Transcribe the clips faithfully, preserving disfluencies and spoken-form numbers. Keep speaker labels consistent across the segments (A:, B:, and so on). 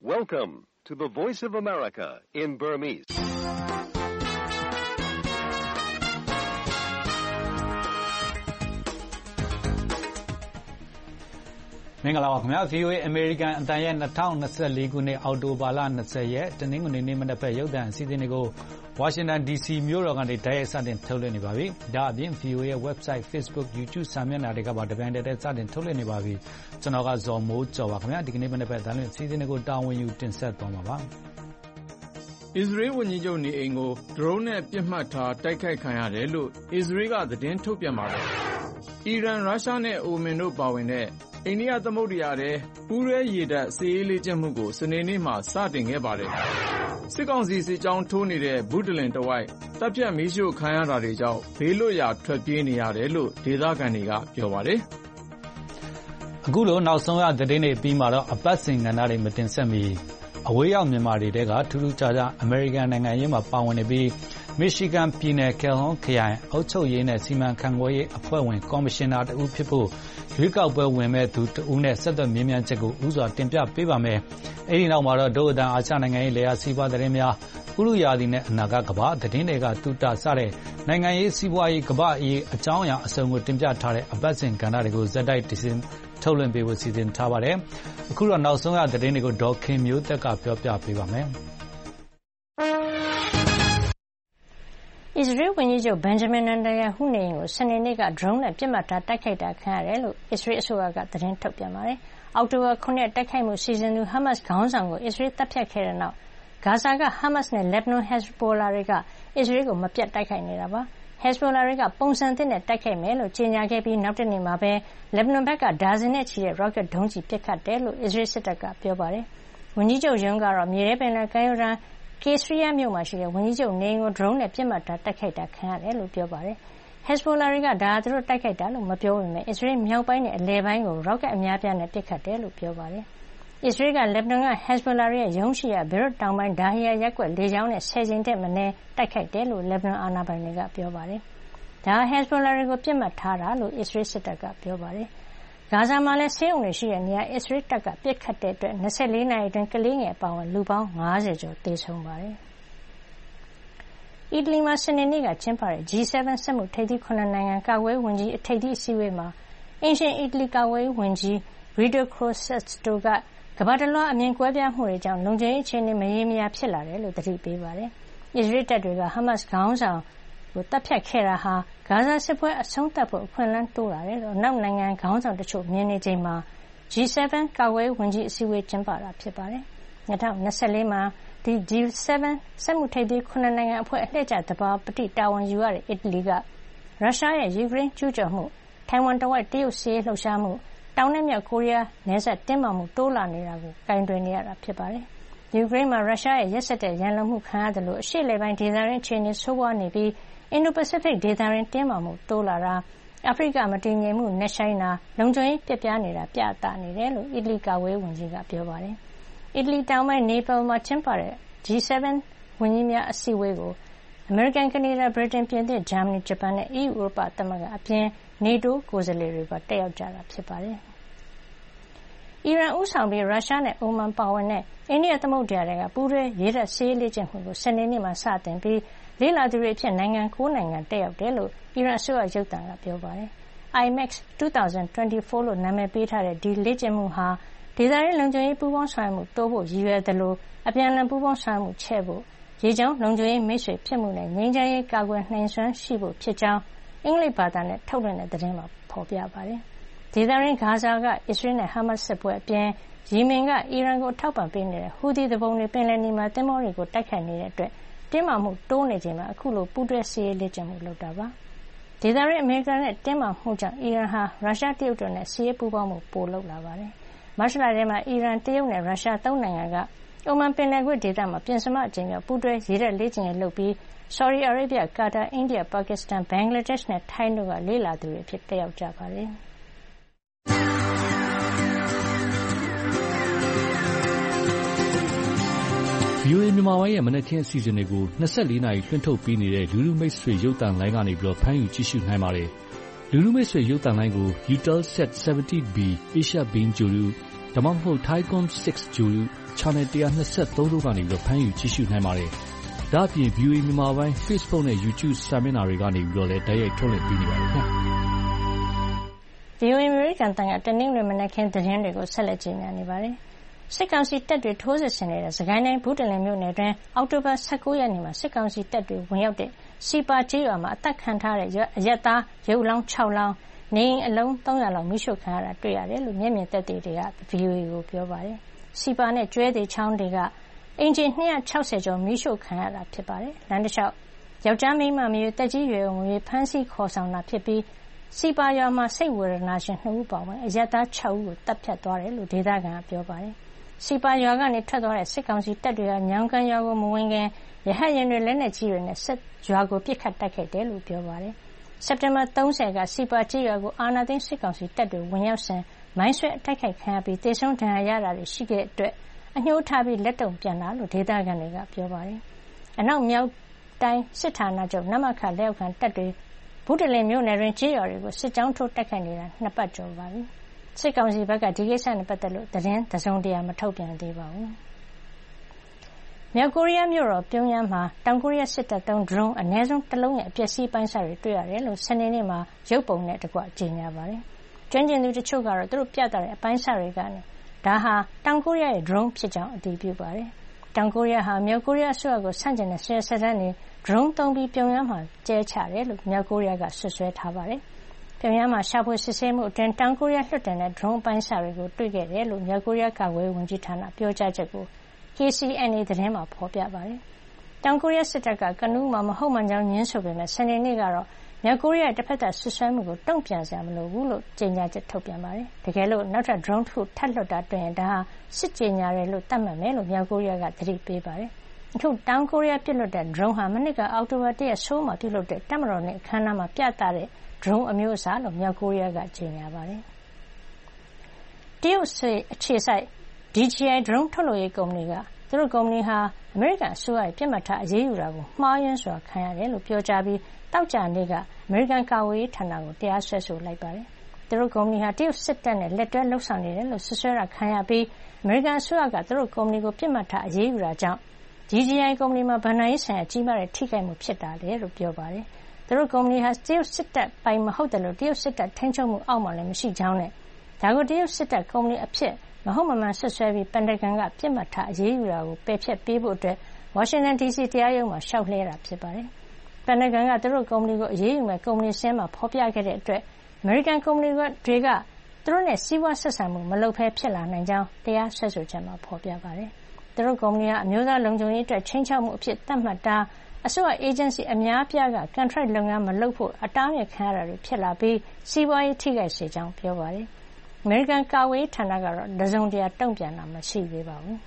A: Welcome to the Voice of America in Burmese.
B: ။မင်္ဂလာပါခင်ဗျာ V O A American အတန်ရဲ့၂၀၂၄ခုနှစ်အောက်တိုဘာလ၂၀ရက်တနင်္ဂနွေနေ့မနက်ဘက်ရုပ်သံအစီအစဉ်တွေကို Washington D C မြို့တော်ကနေတိုက်ရိုက်စတင်ထုတ်လွှင့်နေပါပြီ။ဒါအပြင် V O A ရဲ့ website, Facebook, YouTube စာမျက်နှာတွေကပါတပြန်တည်းစတင်ထုတ်လွှင့်နေပါပြီ။ကျွန်တော်ကဇော်မိုးကျော်ပါခင်ဗျာဒီကနေ့မနက်ဘက်တန်လွှင့်အစီအစဉ်တွေကိုတာဝန်ယူတင်ဆက်သွားမှာပါ။
C: အစ္စရေးဝန်ကြီးချုပ်နေအိမ်ကို drone နဲ့ပစ်မှတ်ထားတိုက်ခိုက်ခံရတယ်လို့အစ္စရေးကသတင်းထုတ်ပြန်ပါတယ်။အီရန်ရုရှားနဲ့အိုမင်တို့ပါဝင်တဲ့အိန္ဒိယသမုဒ္ဒရာထဲပူးရဲရေတပ်စစ်ရေးလေ့ကျင့်မှုကိုစနေနေ့မှာစတင်ခဲ့ပါတယ်။စစ်ကောင်စီစစ်ကြောင်းထိုးနေတဲ့ဘုဒ္ဓလင်တဝိုက်တပ်ဖြတ်မီးရှို့ခံရတာတွေကြောင့်ဘေးလွတ်ရာထွက်ပြေးနေရတယ်လို့ဒေသခံတွေကပြောပါတယ်
B: ။အခုလိုနောက်ဆုံးရသတင်းတွေပြီးမှတော့အပတ်စဉ်ကဏ္ဍတွေမတင်ဆက်မီအဝေးရောက်မြန်မာတွေတဲကထူးထူးခြားခြားအမေရိကန်နိုင်ငံရေးမှာပါဝင်နေပြီးမီရှီဂန်ပြည်နယ်ကယ်ဟွန်ခရိုင်အုပ်ချုပ်ရေးနဲ့စီမံခန့်ခွဲရေးအဖွဲ့ဝင်ကော်မရှင်နာတဦးဖြစ်ဖို့ရွေးကောက်ပွဲဝင်မဲ့သူတဦးနဲ့ဆက်သွယ်မြင်းမြန်းချက်ကိုဥစွာတင်ပြပေးပါမယ်။အဲဒီနောက်မှာတော့ဒို့အတန်အာရှနိုင်ငံရေးလေယာစီးပွားသတင်းများဥရုယာဒီနဲ့အနာဂတ်ကမ္ဘာသတင်းတွေကတူတာစတဲ့နိုင်ငံရေးစီးပွားရေးကမ္ဘာရေးအကြောင်းအရာအစုံကိုတင်ပြထားတဲ့အပတ်စဉ်ကဏ္ဍတွေကိုဇက်တိုက်တင်ဆက်ထုတ်လွှင့်ပေးဖို့စီစဉ်ထားပါတယ်။အခုတော့နောက်ဆုံးရသတင်းတွေကိုဒေါ်ခင်မျိုးသက်ကပြောပြပေးပါမယ်။
D: အစ္စရေးဝန်ကြီးချုပ်ဘန်ဂျမင်နတန်ယာဟုနေအိမ်ကိုစနေနေ့က drone နဲ့ပစ်မှတ်ထားတိုက်ခိုက်တာခံရတယ်လို့အစ္စရေးအစိုးရကသတင်းထုတ်ပြန်ပါတယ်။အောက်တိုဘာခုနှစ်တိုက်ခိုက်မှုစီစဉ်သူဟာမတ်စ်ခေါင်းဆောင်ကိုအစ္စရေးတပ်ဖြတ်ခဲ့တဲ့နောက်ဂါဇာကဟာမတ်စ်နဲ့လက်ဘနွန်ဟက်ဇ်ဘောလာတွေကအစ္စရေးကိုမပြတ်တိုက်ခိုက်နေတာပါ။ဟက်ဇ်ဘောလာတွေကပုံစံသစ်နဲ့တိုက်ခိုက်မယ်လို့ကြေညာခဲ့ပြီးနောက်တနေ့မှာပဲလက်ဘနွန်ဘက်ကဒါဇင်နဲ့ချီတဲ့ rocket ဒုံးကျည်ပစ်ခတ်တယ်လို့အစ္စရေးစစ်တပ်ကပြောပါတယ်။ဝန်ကြီးချုပ်ရုံးကတော့မြေထဲပင်လယ်ကမ်းရိုးတန်းကေစရီးယားမြို့မှာရှိတဲ့ဝန်ကြီးချုပ်နေအိမ်ကို drone နဲ့ပစ်မှတ်ထားတိုက်ခိုက်တာခံရတယ်လို့ပြောပါတယ်။ Hezbollah တွေကဒါသူတို့တိုက်ခိုက်တာလို့မပြောပေမဲ့အစ္စရေးမြောက်ပိုင်းနဲ့အလယ်ပိုင်းကို rocket အများပြားနဲ့ပစ်ခတ်တယ်လို့ပြောပါတယ်။အစ္စရေးကလက်ဘနွန်က Hezbollah ရဲ့ရုံးရှိရာဘေရွတ်တောင်ပိုင်းဒါဟီယာရပ်ကွက်လေကြောင်းနဲ့ဆယ်ကြိမ်ထက်မနည်းတိုက်ခိုက်တယ်လို့လက်ဘနွန်အာဏာပိုင်တွေကပြောပါတယ်။ဒါဟာ Hezbollah တွေကိုပစ်မှတ်ထားတာလို့အစ္စရေးစစ်တပ်ကပြောပါတယ်။ဂါဇာမှာလည်းဆေးရုံတွေရှိတဲ့နေရာအစ္စရေးတပ်ကပစ်ခတ်တဲ့အတွက်၂၄နာရီအတွင်းကလေးငယ်အပါအဝင်လူပေါင်း၅၀ကျော်သေဆုံးပါတယ်။အီတလီမှာစနေနေ့ကကျင်းပတဲ့ G 7 စက်မှုထိပ်သီး၇နိုင်ငံကာကွယ်ရေးဝန်ကြီးထိပ်သီးအစည်းအဝေးမှာအင်ရှင်အီတလီကာကွယ်ရေးဝန်ကြီး Guido Crosetto ကကမ္ဘာတလွှားအမြင်ကွဲပြားမှုတွေကြောင့်လုံခြုံရေးအခြေအနေမရေမရာဖြစ်လာတယ်လို့သတိပေးပါတယ်။အစ္စရေးတပ်တွေကဟာမတ်စ်ခေါင်းဆောင်ကိုတပ်ဖြတ်ခဲ့တာဟာဂါဇာစစ်ပွဲအဆုံးသတ်ဖို့အခွင့်အလမ်းတိုးလာတယ်လို့နောက်နိုင်ငံခေါင်းဆောင်တချို့မြင်နေချိန်မှာ G 7 ကာကွယ်ရေးဝန်ကြီးအစည်းအဝေးကျင်းပတာဖြစ်ပါတယ်။၂၀၂၄မှာဒီ G 7 စက်မှုထိပ်သီး၇နိုင်ငံအဖွဲ့အလှည့်ကျသဘာပတိတာဝန်ယူရတဲ့အီတလီကရုရှားရဲ့ယူကရိန်းကျူးကျော်မှုထိုင်ဝမ်တဝိုက်တရုတ်စစ်ရေးလှုပ်ရှားမှုတောင်နဲ့မြောက်ကိုရီးယားနယ်စပ်တင်းမာမှုတိုးလာနေတာကိုကင်တွယ်နေရတာဖြစ်ပါတယ်။ယူကရိန်းမှာရုရှားရဲ့ရက်စက်တဲ့ရန်လိုမှုခံရတယ်လို့အရှေ့လယ်ပိုင်းဒေသရင်းအခြေအနေဆိုးဝါးနေပြီးအင်ဒိုပစိဖိတ်ဒေသရင်းတင်းမာမှုတိုးလာတာအာဖရိကမတည်ငြိမ်မှုနှက်ဆိုင်တာလုံခြုံရေးပြတ်ပြားနေတာပြသနေတယ်လို့အီတလီကာကွယ်ရေးဝန်ကြီးကပြောပါတယ်။အီတလီတောင်ပိုင်းနေပယ်မှာကျင်းပတဲ့G 7 ဝန်ကြီးများအစည်းအဝေးကိုအမေရိကန်၊ကနေဒါ၊ဗြိတိန်၊ပြင်သစ်၊ဂျာမနီ၊ဂျပန်နဲ့အီးယူဥရောပသမဂ္ဂအပြင်နေတိုးကိုယ်စားလှယ်တွေပါတက်ရောက်ကြတာဖြစ်ပါတယ်။အီရန်ဦးဆောင်ပြီးရုရှားနဲ့အိုမန်ပါဝင်တဲ့အိန္ဒိယသမုဒ္ဒရာတွေကပူးတွဲရေတပ်စစ်ရေးလေ့ကျင့်မှုကိုစနေနေ့မှာစတင်ပြီးလေ့လာသူတွေအဖြစ်နိုင်ငံ၉နိုင်ငံတက်ရောက်တယ်လို့အီရန်အစိုးရရုပ်သံကပြောပါတယ်။ I M A X ၂၀၂၄လို့နာမည်ပေးထားတဲ့ဒီလေ့ကျင့်မှုဟာဒေသရင်းလုံခြုံရေးပူးပေါင်းဆောင်ရွက်မှုတိုးဖို့ရည်ရွယ်သလိုအပြန်အလှန်ပူးပေါင်းဆောင်ရွက်မှုချဲ့ဖို့ရေကြောင်းလုံခြုံရေးမိတ်ဆွေဖြစ်မှုနဲ့ငြိမ်းချမ်းရေးကာကွယ်နိုင်စွမ်းရှိဖို့ဖြစ်ကြောင်းအင်္ဂလိပ်ဘာသာနဲ့ထုတ်လွှင့်တဲ့သတင်းမှာဖော်ပြပါတယ်။ဒေသရင်းဂါဇာကအစ္စရေးနဲ့ဟာမတ်စစ်ပွဲအပြင်ယီမင်ကအီရန်ကိုထောက်ပံ့ပေးနေတဲ့ဟူသီသူပုန်တွေပင်လယ်နီမှာသင်္ဘောတွေကိုတိုက်ခိုက်နေတဲ့အတွက်တင်းမာမှုတိုးနေချိန်မှာအခုလိုပူးတွဲစစ်ရေးလေ့ကျင့်မှုလုပ်တာပါ။ဒေသရင်းအမေရိကန်နဲ့တင်းမာမှုကြောင့်အီရန်ဟာရုရှားတရုတ်တို့နဲ့စစ်ရေးပူးပေါင်းမှုပိုလုပ်လာပါတယ်။မတ်လထဲမှာအီရန်တရုတ်နဲ့ရုရှားသုံးနိုင်ငံကအိုမန်ပင်လယ်ကွေ့ဒေသမှာပြင်စမအကြိမ်မြောက်ပူးတွဲရေတပ်လေ့ကျင့်ရေးလုပ်ပြီးဆော်ဒီအာရေဗျ၊ကာတာ၊အိန္ဒိယ၊ပါကစ္စတန်၊ဘင်္ဂလားဒေ့ရှ်နဲ့ထိုင်းတို့ကလေ့လာသူတွေအဖြစ်တက်ရောက်ကြပါတယ်။
E: V O A မြန်မာပိုင်းရဲ့မနက်ခင်းအစီအစဉ်တွေကို၂၄နာရီလွှင့်ထုတ်ပေးနေတဲ့လူလူမိတ်ဆွေရုပ်သံလိုင်းကနေပြီးတော့ဖမ်းယူကြည့်ရှုနိုင်ပါတယ်။လူလူမိတ်ဆွေရုပ်သံလိုင်းကို Eutelsat 70 B Asia Beam Guru ဒါမှမဟုတ် Thaicom six Gelu Channel one twenty-three တို့ကနေပြီးတော့ဖမ်းယူကြည့်ရှုနိုင်ပါတယ်။ဒါ့အပြင် ဗီအိုအေ မြန်မာပိုင်း Facebook နဲ့ YouTube စာမျက်နှာတွေကနေပြီးတော့လည်းတိုက်ရိုက်ထုတ်လွှင့်ပေးနေပါတယ်ခင်ဗျာ
D: ။ ဗီအိုအေ အမေရိကန်အသံကတနင်္ဂနွေမနက်ခင်းသတင်းတွေကိုဆက်လက်ကြေညာနေပါတယ်။စစ်ကောင်စီတပ်တွေထိုးစစ်ဆင်နေတဲ့စကိုင်းတိုင်းဘုတလင်မြို့နယ်တွင်အောက်တိုဘာone nineရက်နေ့မှာစစ်ကောင်စီတပ်တွေဝင်ရောက်တဲ့စီပါကျေးရွာမှာအသက်ခံထားတဲ့အရပ်သားရုပ်လောင်းsixလောင်းနေအိမ်အလုံးthree hundredလောက်မိရှို့ခံရတာတွေ့ရတယ်လို့မျက်မြင်သက်သေတွေက ဗီအိုအေ ကိုပြောပါတယ်။စီပါနဲ့ကျွဲသေးချောင်းတွေကအင်ဂျင်two hundred sixtyကျော်မိရှို့ခံရတာဖြစ်ပါတယ်။လမ်းတစ်လျှောက်ယောက်ျားမိန်းမမျိုးတက်ကြီးရွယ်ဝင်ဖမ်းဆီးခေါ်ဆောင်တာဖြစ်ပြီးစီပါရွာမှာစိတ်ဝေဒနာရှင်twoဦးပါဝင်အရပ်သားsixဦးကိုတပ်ဖြတ်သွားတယ်လို့ဒေသခံကပြောပါတယ်။စီပါရွာကနေထွက်သွားတဲ့စစ်ကောင်စီတပ်တွေကညောင်ကန်ရွာကိုမဝင်ခင်ရဟတ်ယာဉ်တွေလက်နက်ကြီးတွေနဲ့စစ်ရွာကိုပစ်ခတ်တိုက်ခိုက်တယ်လို့ပြောပါတယ်။စက်တင်ဘာthirtyကစီပါကျေးရွာကိုအာဏာသိမ်းစစ်ကောင်စီတပ်တွေဝင်ရောက်စဉ်မိုင်းဆွဲအတိုက်ခိုက်ခံရပြီးတေဆုံးဒဏ်ရာရတာတွေရှိခဲ့တဲ့အတွက်အညှိုးထားပြီးလက်တုံပြန်တာလို့ဒေသခံတွေကပြောပါတယ်။အနောက်မြောက်တိုင်းစစ်ဌာနချုပ်နမခလက်အောက်ခံတပ်တွေဘုတလင်မြို့နယ်တွင်ကျေးရွာတွေကိုစစ်ကြောင်းထိုးတိုက်ခိုက်နေတာနှစ်ပတ်ကျော်ပါပြီ။စစ်ကောင်စီဘက်ကဒီကိစ္စနဲ့ပတ်သက်လို့သတင်းတစုံတရာမထုတ်ပြန်သေးပါဘူး။မြောက်ကိုရီးယားမြို့တော်ပြုံးယမ်းမှာတောင်ကိုရီးယားစစ်တပ်သုံး drone အနည်းဆုံးတစ်လုံးရဲ့အပျက်စီးပိုင်းစာတွေတွေ့ရတယ်လို့စနေနေ့မှာရုပ်ပုံနဲ့တကွကြေညာပါတယ်။ကျွမ်းကျင်သူတချို့ကတော့သူတို့ပြသတဲ့အပိုင်းစာတွေကနေဒါဟာတောင်ကိုရီးယားရဲ့ drone ဖြစ်ကြောင်းအတည်ပြုပါတယ်။တောင်ကိုရီးယားဟာမြောက်ကိုရီးယားအစိုးရကိုဆန့်ကျင်တဲ့ဆယ်ဆက်တန်းတွေ drone သုံးပြီးပြုံးယမ်းမှာကျဲချတယ်လို့မြောက်ကိုရီးယားကဆွဆွဲထားပါတယ်။ပြုံးယမ်းမှာရှာဖွေစစ်ဆေးမှုအတွင်းတောင်ကိုရီးယားလွှတ်တင်တဲ့ drone ပိုင်းစာတွေကိုတွေ့ခဲ့တယ်လို့မြောက်ကိုရီးယားကာကွယ်ရေးဝန်ကြီးဌာနပြောကြားချက်ကို K C N A သတင်းမှာဖော်ပြပါတယ်။တောင်ကိုရီးယားစစ်တပ်ကကနဦးမှာမဟုတ်မှန်ကြောင်းညင်းဆိုပေမဲ့စနေနေ့ကတော့မြောက်ကိုရီးယားတစ်ဖက်သက်ဆွဆွဲမှုကိုတုံ့ပြန်စရာမလိုဘူးလို့ကြေညာချက်ထုတ်ပြန်ပါတယ်။တကယ်လို့နောက်ထပ် drone တစ်ခုထပ်လွှတ်တာတွေ့ရင်ဒါဟာစစ်ကြေညာတယ်လို့သတ်မှတ်မယ်လို့မြောက်ကိုရီးယားကသတိပေးပါတယ်။အခုတောင်ကိုရီးယားပြစ်လွှတ်တဲ့ drone ဟာမနှစ်ကအောက်တိုဘာoneရက်ဆိုးမှာပြုလုပ်တဲ့တပ်မတော်နဲ့အခမ်းအနားမှာပြသတဲ့ drone အမျိုးအစားလို့မြောက်ကိုရီးယားကကြေညာပါတယ်။တရုတ်အခြေစိုက် D J I drone ထုတ်လုပ်ရေးကုမ္ပဏီကသူတို့ကုမ္ပဏီဟာအမေရိကန်အစိုးရရဲ့ပြစ်မှတ်ထားအရေးယူတာကိုမှားယွင်းစွာခံရတယ်လို့ပြောကြားပြီးတောက်ကြနေ့ကအမေရိကန်ကာကွယ်ရေးဌာနကိုတရားစွဲဆိုလိုက်ပါတယ်။သူတို့ကုမ္ပဏီဟာတရုတ်စစ်တပ်နဲ့လက်တွဲလှုပ်ဆောင်နေတယ်လို့ဆွဆွဲတာခံရပြီးအမေရိကန်အစိုးရကသူတို့ကုမ္ပဏီကိုပြစ်မှတ်ထားအရေးယူတာကြောင့် D J I ကုမ္ပဏီမှာဘဏ္ဍာရေးဆိုင်ရာကြီးမားတဲ့ထိခိုက်မှုဖြစ်တာလေလို့ပြောပါတယ်။သူတို့ကုမ္ပဏီဟာတရုတ်စစ်တပ်ပိုင်မဟုတ်တယ်လို့တရုတ်စစ်တပ်ထိန်းချုပ်မှုအောက်မှာလည်းမရှိကြောင်းနဲ့ဒါကိုတရုတ်စစ်တပ်ကုမ္ပဏီအဖြစ်မဟုတ်မမှန်ဆွဆွဲပြီးပန်တဂန်ကပြစ်မှတ်ထားအရေးယူတာကိုပယ်ဖျက်ပေးဖို့အတွက်ဝါရှင်တန်ဒီစီတရားရုံးမှာလျှောက်လှဲတာဖြစ်ပါတယ်။ပန်တဂန်ကသူတို့ကုမ္ပဏီကိုအရေးယူမဲ့ကုမ္ပဏီစင်းမှာဖော်ပြခဲ့တဲ့အတွက်အမေရိကန်ကုမ္ပဏီတွေကသူတို့နဲ့စီးပွားဆက်ဆံမှုမလုပ်ဘဲဖြစ်လာနိုင်ကြောင်းတရားစွဲဆိုချက်မှာဖော်ပြပါတယ်။သူတို့ကုမ္ပဏီကအမျိုးသားလုံခြုံရေးအတွက်ချိန်ချောက်မှုအဖြစ်သတ်မှတ်တာအစိုးရအေဂျင်စီအများပြားကကန်ထရိုက်လုပ်ငန်းမလုပ်ဖို့အတားမြစ်ခံရတာတွေဖြစ်လာပြီးစီးပွားရေးထိခိုက်စေကြောင်းပြောပါတယ်။အမေရိကန်ကာကွယ်ရေးဌာနကတော့တစုံတရာတုံ့ပြန်တာမရှိသေးပါဘူး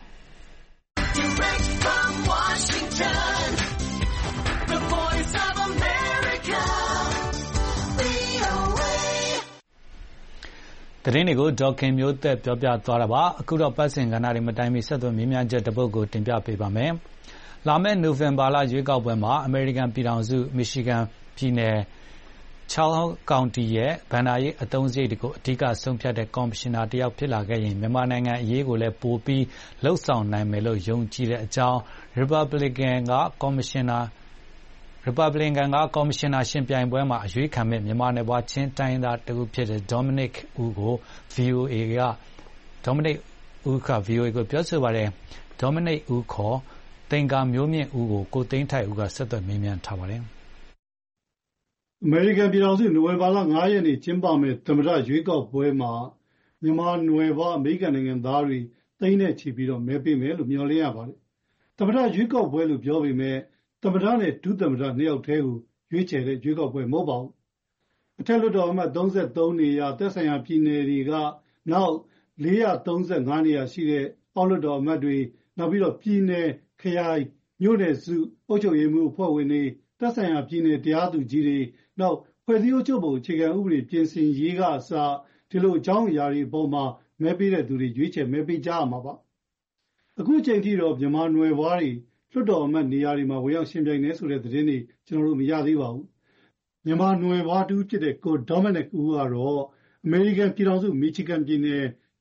B: ။သတင်းတွေကိုဒေါက်ခင်မျိုးသက်ပြောပြသွားတာပါအခုတော့ပတ်စင်ကဏ္ဍတွေမတိုင်မီဆက်သွယ်မြင်းများချက်တပုတ်ကိုတင်ပြပေးပါမယ်။လာမယ့်နိုဝင်ဘာလရွေးကောက်ပွဲမှာအမေရိကန်ပြည်ထောင်စုမီရှီဂန်ပြည်နယ်Charles County ရဲ့ဘဏ္ဍာရေးအသုံးစရိတ်တွေကိုအဓိကဆုံးဖြတ်တဲ့ကော်မရှင်နာတယောက်ဖြစ်လာခဲ့ရင်မြန်မာနိုင်ငံအရေးကိုလည်းပိုပြီးလှုပ်ဆောင်နိုင်မယ်လို့ယုံကြည်တဲ့အကြောင်း Republican ကကော်မရှင်နာ Republican ကကော်မရှင်နာရှင်ပြိုင်ပွဲမှာအရွေးခံမဲ့မြန်မာနယ်ပွားချင်းတိုင်းသားတဦးဖြစ်တဲ့ Dominic ဦးကို V O A က Dominic ဦးက V O A ကိုပြောဆိုပါတယ်။ Dominic ဦးခေါ်သင်္ကာမျိုးမြင့်ဦးကိုကိုသိန်းထိုက်ဦးကဆက်သွယ်မေးမြန်းထားပါတယ်။
F: အမေရိကန်ပြည်ထောင်စုနိုဝင်ဘာလfiveရက်နေ့ကျင်းပမယ့်သမ္မတရွေးကောက်ပွဲမှာမြန်မာနွယ်ဖွားအမေရိကန်နိုင်ငံသားတွေသိန်းနဲ့ချီပြီးတော့မဲပေးမယ်လို့မျှော်လင့်ရပါတယ်။သမ္မတရွေးကောက်ပွဲလို့ပြောပေမဲ့သမ္မတနဲ့ဒုသမ္မတနှစ်ယောက်တည်းကိုရွေးချယ်တဲ့ရွေးကောက်ပွဲမဟုတ်ပါဘူး။အထက်လွှတ်တော်အမတ်thirty-threeနေရာသက်ဆိုင်ရာပြည်နယ်တွေကနောက်four hundred thirty-fiveနေရာရှိတဲ့အောက်လွှတ်တော်အမတ်တွေနောက်ပြီးတော့ပြည်နယ်ခရိုင်မြို့နယ်စုအုပ်ချုပ်ရေးမှူးအဖွဲ့ဝင်တွေသက်ဆိုင်ရာပြည်နယ်တရားသူကြီးတွေနောက်ဖွဲ့စည်းအုပ်ချုပ်ပုံအခြေခံဥပဒေပြင်ဆင်ရေးကအစဒီလိုအကြောင်းအရာတွေအပေါ်မှာမဲပေးတဲ့သူတွေရွေးချယ်မဲပေးကြရမှာပါ။အခုချိန်ထိတော့မြန်မာနွယ်ဖွားတွေလွှတ်တော်အမတ်နေရာတွေမှာဝင်ရောက်ရှင်ပြိုင်နေဆိုတဲ့သတင်းတွေကျွန်တော်တို့မရသေးပါဘူး။မြန်မာနွယ်ဖွားတူဖြစ်တဲ့ကို Dominic ဦးကတော့အမေရိကန်ပြည်ထောင်စုမီချီဂန်ပြည်နယ်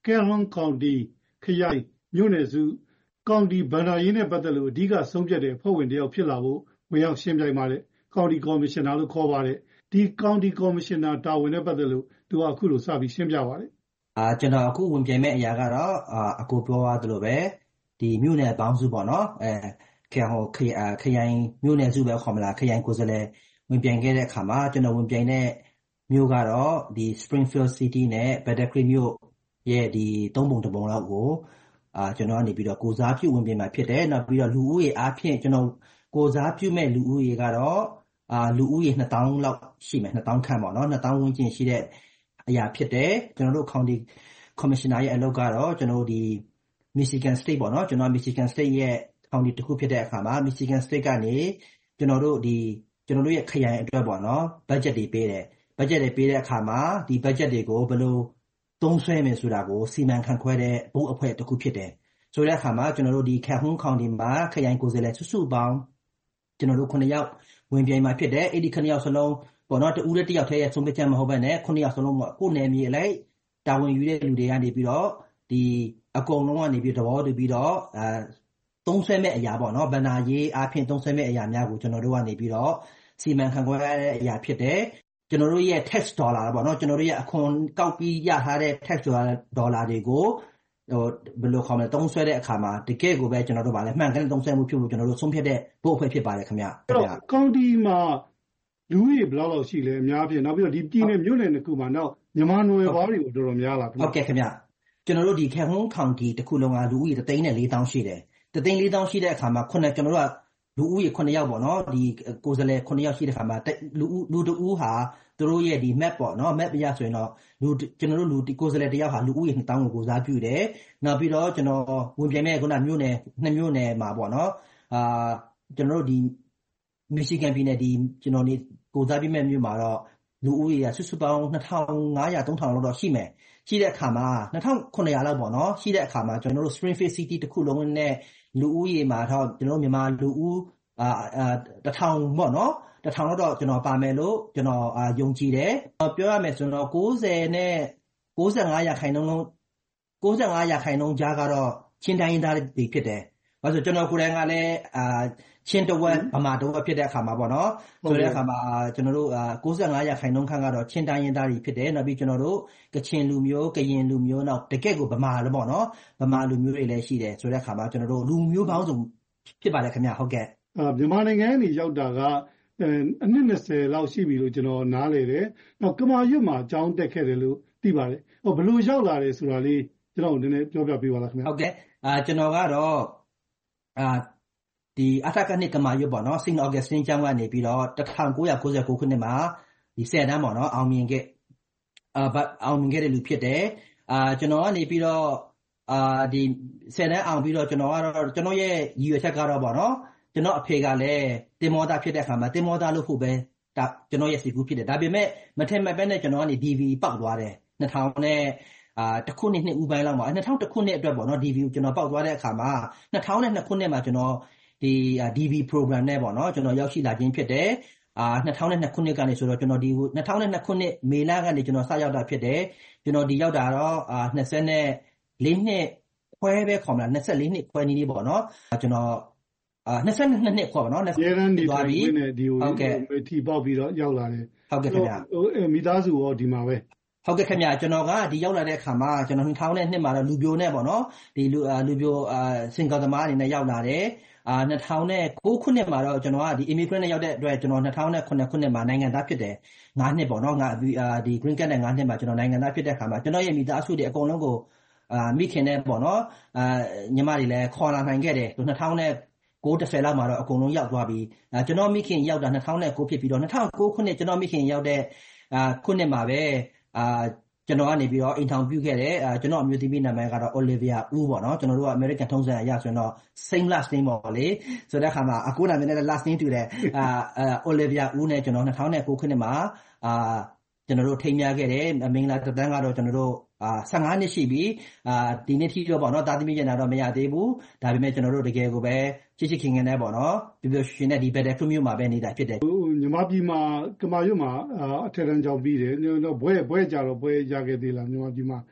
F: Calhoun County ခရိုင်မြို့နယ်စုကောင်တီဘဏ္ဍာရေးနဲ့ပတ်သက်လို့အဓိကဆုံးဖြတ်တဲ့အဖွဲ့ဝင်တယောက်ဖြစ်လာဖို့ဝင်ရောက်ရှင်းပြပါတယ်။ကောင်တီကော်မရှင်နာလို့ခေါ်ပါတယ်။ဒီကောင်တီကော်မရှင်နာတာဝန်နဲ့ပတ်သက်လို့သူကအခုလိုစပြီးရှင်းပြပါတယ်
G: ။အာကျွန်တော်အခုဝင်ပြမဲ့အရာကတော့အာအခုပြောရသလိုပဲဒီမြို့နယ်ပေါင်းစုပေါ့နော်အဲခေဟောခရခရိုင်မြို့နယ်စုပဲခေါ်မလားခရိုင်ကိုယ်စားလှယ်ဝင်ပြိုင်ခဲ့တဲ့အခါမှာကျွန်တော်ဝင်ပြိုင်တဲ့မြို့ကတော့ဒီ Springfield City နဲ့ Battle Creek မြို့ရဲ့ဒီသုံးပုံတစ်ပုံလောက်ကိုအာကျွန်တော်ကနေပြီးတော့ကိုစားပြုဝင်ပြိုင်မှာဖြစ်တယ်နောက်ပြီးတော့လူဦးရေအားဖြင့်ကျွန်တော်ကိုစားပြုမဲ့လူဦးရေကတော့အာလူဦးရေနှစ်သောင်းလောက်ရှိမယ်နှစ်သောင်းခန့်ပေါ့နော်နှစ်သောင်းဝန်းကျင်ရှိတဲ့အရာဖြစ်တယ်ကျွန်တော်တို့ County Commissioner ရဲ့အလုပ်ကတော့ကျွန်တော်ဒီ Michigan State ပေါ့နော်ကျွန်တော် Michigan State ရဲ့ county တစ်ခုဖြစ်တဲ့အခါမှာ Michigan State ကနေကျွန်တော်တို့ဒီကျွန်တော်တို့ရဲ့ခရိုင်အတွက်ပေါ့နော် budget တွေပေးတယ် budget တွေပေးတဲ့အခါမှာဒီ budget တွေကိုဘယ်လိုသုံးစွဲမယ်ဆိုတာကိုစီမံခန့်ခွဲတဲ့ဘုတ်အဖွဲ့တစ်ခုဖြစ်တယ်ဆိုတဲ့အခါမှာကျွန်တော်တို့ဒီ Calhoun County မှာခရိုင်ကိုယ်စားလှယ်စုစုပေါင်းကျွန်တော်တို့ခုနှစ်ယောက်ဝင်ပြိုင်မှာဖြစ်တယ်အဲ့ဒီခုနှစ်ယောက်စလုံးပေါ့နော်တူဦးတဲ့တစ်ယောက်တည်းရဲ့ဆုံးဖြတ်ချက်မဟုတ်ဘဲနဲ့ခုနှစ်ယောက်စလုံးကိုနယ်မြေအလိုက်တာဝန်ယူတဲ့လူတွေကနေပြီးတော့ဒီအကုန်လုံးကနေပြီးသဘောတူပြီးတော့အဲသုံးဆွဲမဲ့အရာပေါ့နော်ဗန္နာရေးအားဖြင့်သုံးဆွဲမဲ့အရာများကိုကျွန်တော်တို့ကနေပြီးတော့စီမံခန့်ခွဲတဲ့အရာဖြစ်တယ်ကျွန်တော်တို့ရဲ့ tax dollar ပေါ့နော်ကျွန်တော်တို့ရဲ့အခွန်ကောက်ပြီးရထားတဲ့ tax dollar တွေကိုဟိုဘယ်လိုခေါ်မလဲသုံးဆွဲတဲ့အခါမှာတကယ်ကိုပဲကျွန်တော်တို့ဗာလဲမှန်ကန်သုံးဆွဲမှုဖြစ်ဖို့ကျွန်တော်တို့ဆုံးဖြတ်တဲ့ဘုတ်အဖွဲ့ဖြစ်ပါတယ်ခင်ဗျ
F: အဲ့တော့ကောင်တီမှာလူကြီးဘယ်လောက်လောက်ရှိလဲအများဖြင့်နောက်ပြီးတော့ဒီပြည်နယ်မြို့နယ်တစ်ခုမှာနောက်မြန်မာနွယ်ဘာတွေကိုတော်တော်များလာခင်ဗျ
G: ဟုတ်ကဲ့ခင်ဗျကျွန်တော်တို့ဒီ Calhoun County တစ်ခုလုံးကလူဦးရေတစ်သိန်းနဲ့လေးသောင်းရှိတယ်တစ်သိန်းလေးသောင်းရှိတဲ့အခါမှာခုနကျွန်တော်တို့ကလူဦးရေခုနှစ်ယောက်ပေါ့နော်ဒီကိုယ်စားလှယ်ခုနှစ်ယောက်ရှိတဲ့အခါမှာလူလူတူဦးဟာသူတို့ရဲ့ဒီ map ပေါ့နော် map ရဆိုရင်တော့လူကျွန်တော်တို့လူကိုယ်စားလှယ်တစ်ယောက်ဟာလူဦးရေနှစ်သောင်းကိုကိုစားပြုတယ်နောက်ပြီးတော့ကျွန်တော်ဝင်ပြိုင်မဲ့ခုနမြို့နယ်နှစ်မြို့နယ်မှာပေါ့နော်အာကျွန်တော်တို့ဒီ Michigan ပြည်နယ်ဒီကျွန်တော်နေကိုစားပြုမဲ့မြို့မှာတော့လူဦးရေကစုစုပေါင်းနှစ်ထောင်ငါးရာသုံးထောင်လောက်တော့ရှိမယ်ရှိတဲ့အခါမှာနှစ်ထောင်ခုနှစ်ရာလောက်ပေါ့နော်ရှိတဲ့အခါမှာကျွန်တော်တို့ Springfield City တစ်ခုလုံးနဲ့လူဦးရေမှာတော့ကျွန်တော်မြန်မာလူဦးအာတစ်ထောင်ပေါ့နော်တစ်ထောင်တော့ကျွန်တော်ပါမယ်လို့ကျွန်တော်အာယုံကြည်တယ်ပြောရမယ်ဆိုတော့ကိုးဆယ်နဲ့ကိုးဆယ်ငါးရာခိုင်နှုန်းလုံးကိုးဆယ်ငါးရာခိုင်နှုန်းကြားကတော့ချင်းတိုင်းရင်းသားတွေဖြစ်တယ်ဘာလို့ကျွန်တော်ကိုယ်တိုင်ကလည်းအာချင်းတဝက်ဗမာတဝက်ဖြစ်တဲ့အခါမှာပေါ့နော်ဆိုတဲ့အခါမှာကျွန်တော်တို့ကိုးဆယ်ငါးရာခိုင်နှုန်းခန့်ကတော့ချင်းတိုင်းရင်းသားတွေဖြစ်တယ်နောက်ပြီးကျွန်တော်တို့ကချင်လူမျိုးကရင်လူမျိုးနောက်တကယ့်ကိုဗမာလည်းပေါ့နော်ဗမာလူမျိုးတွေလည်းရှိတယ်ဆိုတဲ့အခါမှာကျွန်တော်တို့လူမျိုးပေါင်းစုံဖြစ်ပါတယ်ခင်ဗျဟုတ်ကဲ့
F: အာမြန်မာနိုင်ငံကနေရောက်တာကအနှစ်နှစ်ဆယ်လောက်ရှိပြီလို့ကျွန်တော်နားလေတယ်နောက်ကမာရွတ်မှာအကြောင်းတက်ခဲ့တယ်လို့သိပါတယ်ဟောဘယ်လိုရောက်လာတယ်ဆိုတာလေးကျွန်တော်နည်းနည်းပြောပြပေးပါလားခင်ဗျ
G: ဟုတ်ကဲ့အာကျွန်တော်ကတော့အာဒီအထက်ကနှစ်ကမာရွတ်ပေါ့နော် Saint Augustine ကျောင်းကနေပြီးတော့တစ်ထောင်ကိုးရာကိုးဆယ်ကိုခုနှစ်မှာဒီဆယ်တန်းပေါ့နော်အောင်မြင်ခဲ့အာအောင်မြင်ခဲ့တဲ့လူဖြစ်တယ်အာကျွန်တော်ကနေပြီးတော့အာဒီဆယ်တန်းအောင်ပြီးတော့ကျွန်တော်ကတော့ကျွန်တော်ရဲ့ရည်ရွယ်ချက်ကတော့ပေါ့နော်ကျွန်တော်အဖေကလည်းတင်မောသားဖြစ်တဲ့အခါမှာတင်မောသားလို့ဖို့ပဲဒါကျွန်တော်ရဲ့စီကူဖြစ်တယ်ဒါပေမဲ့မထင်မဲ့ပဲနဲ့ကျွန်တော်ကနေ D V ပေါက်သွားတယ်နှစ်ထောင်နဲ့အာတစ်ခုနှစ်နှစ်ဦးပိုင်းလောက်မှာနှစ်ထောင်တစ်ခုနှစ်အတွက်ပေါ့နော် D V ကိုကျွန်တော်ပေါက်သွားတဲ့အခါမှာနှစ်ထောင်နဲ့နှစ်ခုနှစ်မှာကျွန်တော်ဒီ D V program နဲ့ပေါ့နော်ကျွန်တော်ရောက်ရှိလာခြင်းဖြစ်တယ်အာနှစ်ထောင်နဲ့နှစ်ခုနှစ်ကနေဆိုတော့ကျွန်တော်ဒီနှစ်ထောင်နဲ့နှစ်ခုနှစ်မေလကနေကျွန်တော်စရောက်တာဖြစ်တယ်ကျွန်တော်ဒီရောက်တာတော့အာနှစ်ဆယ်နဲ့လေးနှစ်ခွဲပဲခေါ်မလားနှစ်ဆယ်လေးနှစ်ခွဲနီးနီးပေါ့နော်ကျွန်တော်အာနှစ်ဆယ်နှစ်နှစ်ခေါ်ပါနော်
F: နှစ်ဆယ်နှစ်သွားပြီဒီကိုထီပေါက်ပြီးတော့ရောက်လာတယ်
G: ဟုတ်ကဲ့ခင်ဗျာ
F: ဟိုမိသားစုရောဒီမှာပဲ
G: ဟုတ်ကဲ့ခင်ဗျာကျွန်တော်ကဒီရောက်လာတဲ့အခါမှာကျွန်တော်နှစ်ထောင်နဲ့နှစ်မှာတော့လူပြိုနဲ့ပေါ့နော်ဒီလူလူပြိုအာစင်ကာသမားအနေနဲ့ရောက်လာတယ်အာနှစ်ထောင်နဲ့ကိုးခုနှစ်မှာတော့ကျွန်တော်ကဒီ immigrant နဲ့ရောက်တဲ့အတွက်ကျွန်တော်နှစ်ထောင်နဲ့ခုနှစ်ခုနှစ်မှာနိုင်ငံသားဖြစ်တယ်ငါးနှစ်ပေါ့နော်ငါဒီ green card နဲ့ငါးနှစ်မှာကျွန်တော်နိုင်ငံသားဖြစ်တဲ့အခါမှာကျွန်တော်ရဲ့မိသားစုတွေအကုန်လုံးကိုအာမိခင်နဲ့ပေါ့နော်အာညီမတွေလည်းခေါ်လာနိုင်ခဲ့တယ်နှစ်ထောင်နဲ့ကိုးတစ်ဆယ်လောက်မှာတော့အကုန်လုံးရောက်သွားပြီအဲကျွန်တော်မိခင်ရောက်တာနှစ်ထောင်နဲ့ကိုးဖြစ်ပြီးတော့နှစ်ထောင်ကိုးခုနှစ်ကျွန်တော်မိခင်ရောက်တဲ့အာခုနှစ်မှာပဲအာကျွန်တော်ကနေပြီးတော့အိမ်ထောင်ပြုခဲ့တယ်အဲကျွန်တော်အမျိုးသမီးနာမည်ကတော့ Olivia ဦးပေါ့နော်ကျွန်တော်တို့က American ထုံးစံအရဆိုရင်တော့ same last name ပေါ့လေဆိုတဲ့အခါမှာအခုနာမည်နဲ့ last name တူတယ်အာ Olivia ဦးနဲ့ကျွန်တော်နှစ်ထောင်နဲ့ကိုးခုနှစ်မှာအာကျွန်တော်တို့ထိမ်းမြခဲ့တယ်မင်္ဂလာတန်းကတော့ကျွန်တော်တို့အာဆယ်ငါးနှစ်ရှိပြီအာဒီနေ့ထိတော့ပေါ့နော်တာသမီကျန်တာတော့မရသေးဘူးဒါပေမဲ့ကျွန်တော်တို့တကယ်ကိုပဲချစ်ချစ်ခင်ခင်နဲ့ပေါ့နော်ပြပြရှင်နဲ့ဒီဘက်တဲ့ခမျိုးမှာပဲနေတာဖြစ်တယ်
F: မြန်မာပြည်မှာကမာရွတ်မှာအထက်တန်းကျောင်းပြီးတယ်ဘွဲဘွဲကြတော့ဘွဲရခဲ့သေးလားမြန်မာပြည်မှာ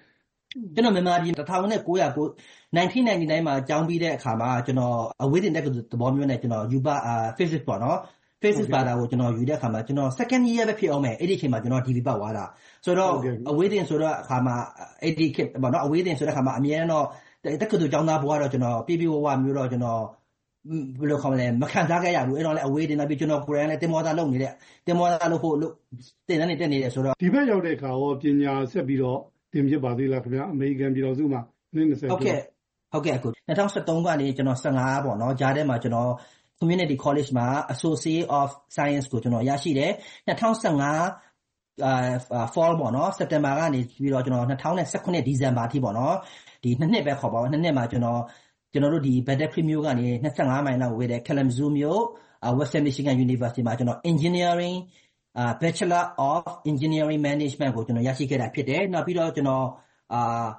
G: ကျွန်တော်မြန်မာပြည်nineteen ninety-nineမှာကျောင်းပြီးတဲ့အခါမှာကျွန်တော်အဝေးတင်တက်ကသဘောမျိုးနဲ့ကျွန်တော်ယူပါ physics ပေါ့နော် physics ဘာသာကိုကျွန်တော်ယူတဲ့အခါမှာကျွန်တော် second year ပဲဖြစ်အောင်မယ်အဲ့ဒီအချိန်မှာကျွန်တော် ဒီဗီ ပတ်သွားတာဆိုတော့အဝေးတင်ဆိုတော့အခါမှာအဲ့ဒီခေတ်ပေါ့နော်အဝေးတင်ဆိုတဲ့အခါမှာအမြဲတမ်းတော့တက္ကသိုလ်ကျောင်းသားဘဝတော့ကျွန်တော်ပြည့်ပြည့်ဝဝမျိုးတော့ကျွန်တော်ဘယ်လိုခေါ်မလဲမခံစားခဲ့ရဘူးအဲ့တော့လည်းအဝေးတင်ပြီးကျွန်တော်ကိုယ်တိုင်လည်းတင်မောသားလုပ်နေတဲ့တင်မောသားလုပ်ဖို့တင်တန်းနေတက်နေတယ်ဆိုတော့
F: ဒီဘက်ရောက်တဲ့အခါရောပညာဆက်ပြီးတော့တင်ဖြစ်ပါသေးလားခင်ဗျာအမေရိကန်ပြည်တော်စုမှာနှစ်twenty
G: ဟုတ်ကဲ့ဟုတ်ကဲ့အခုtwenty thirteenကနေကျွန်တော်fifteenပေါ့နော်ဂျားထဲမှာကျွန်တော် Community College မှာ Associate of Science ကိုကျွန်တော်ရရှိတယ်twenty fifteenအာ fall ပေါ့နော် September ကနေပြီးတော့ကျွန်တော်twenty eighteen ဒီဇင်ဘာအထိပေါ့နော်ဒီနှစ်နှစ်ပဲခေါ်ပါဦးနှစ်နှစ်မှာကျွန်တော်ကျွန်တော်တို့ဒီ Battle Creek မြို့ကနေtwenty-fiveမိုင်လောက်ဝေးတဲ့ Kalamazoo မြို့ Western Michigan University မှာကျွန်တော် Engineering uh, Bachelor of Engineering Management ကိုကျွန်တော်ရရှိခဲ့တာဖြစ်တယ်နောက်ပြီးတော့ကျွန်တော်အာ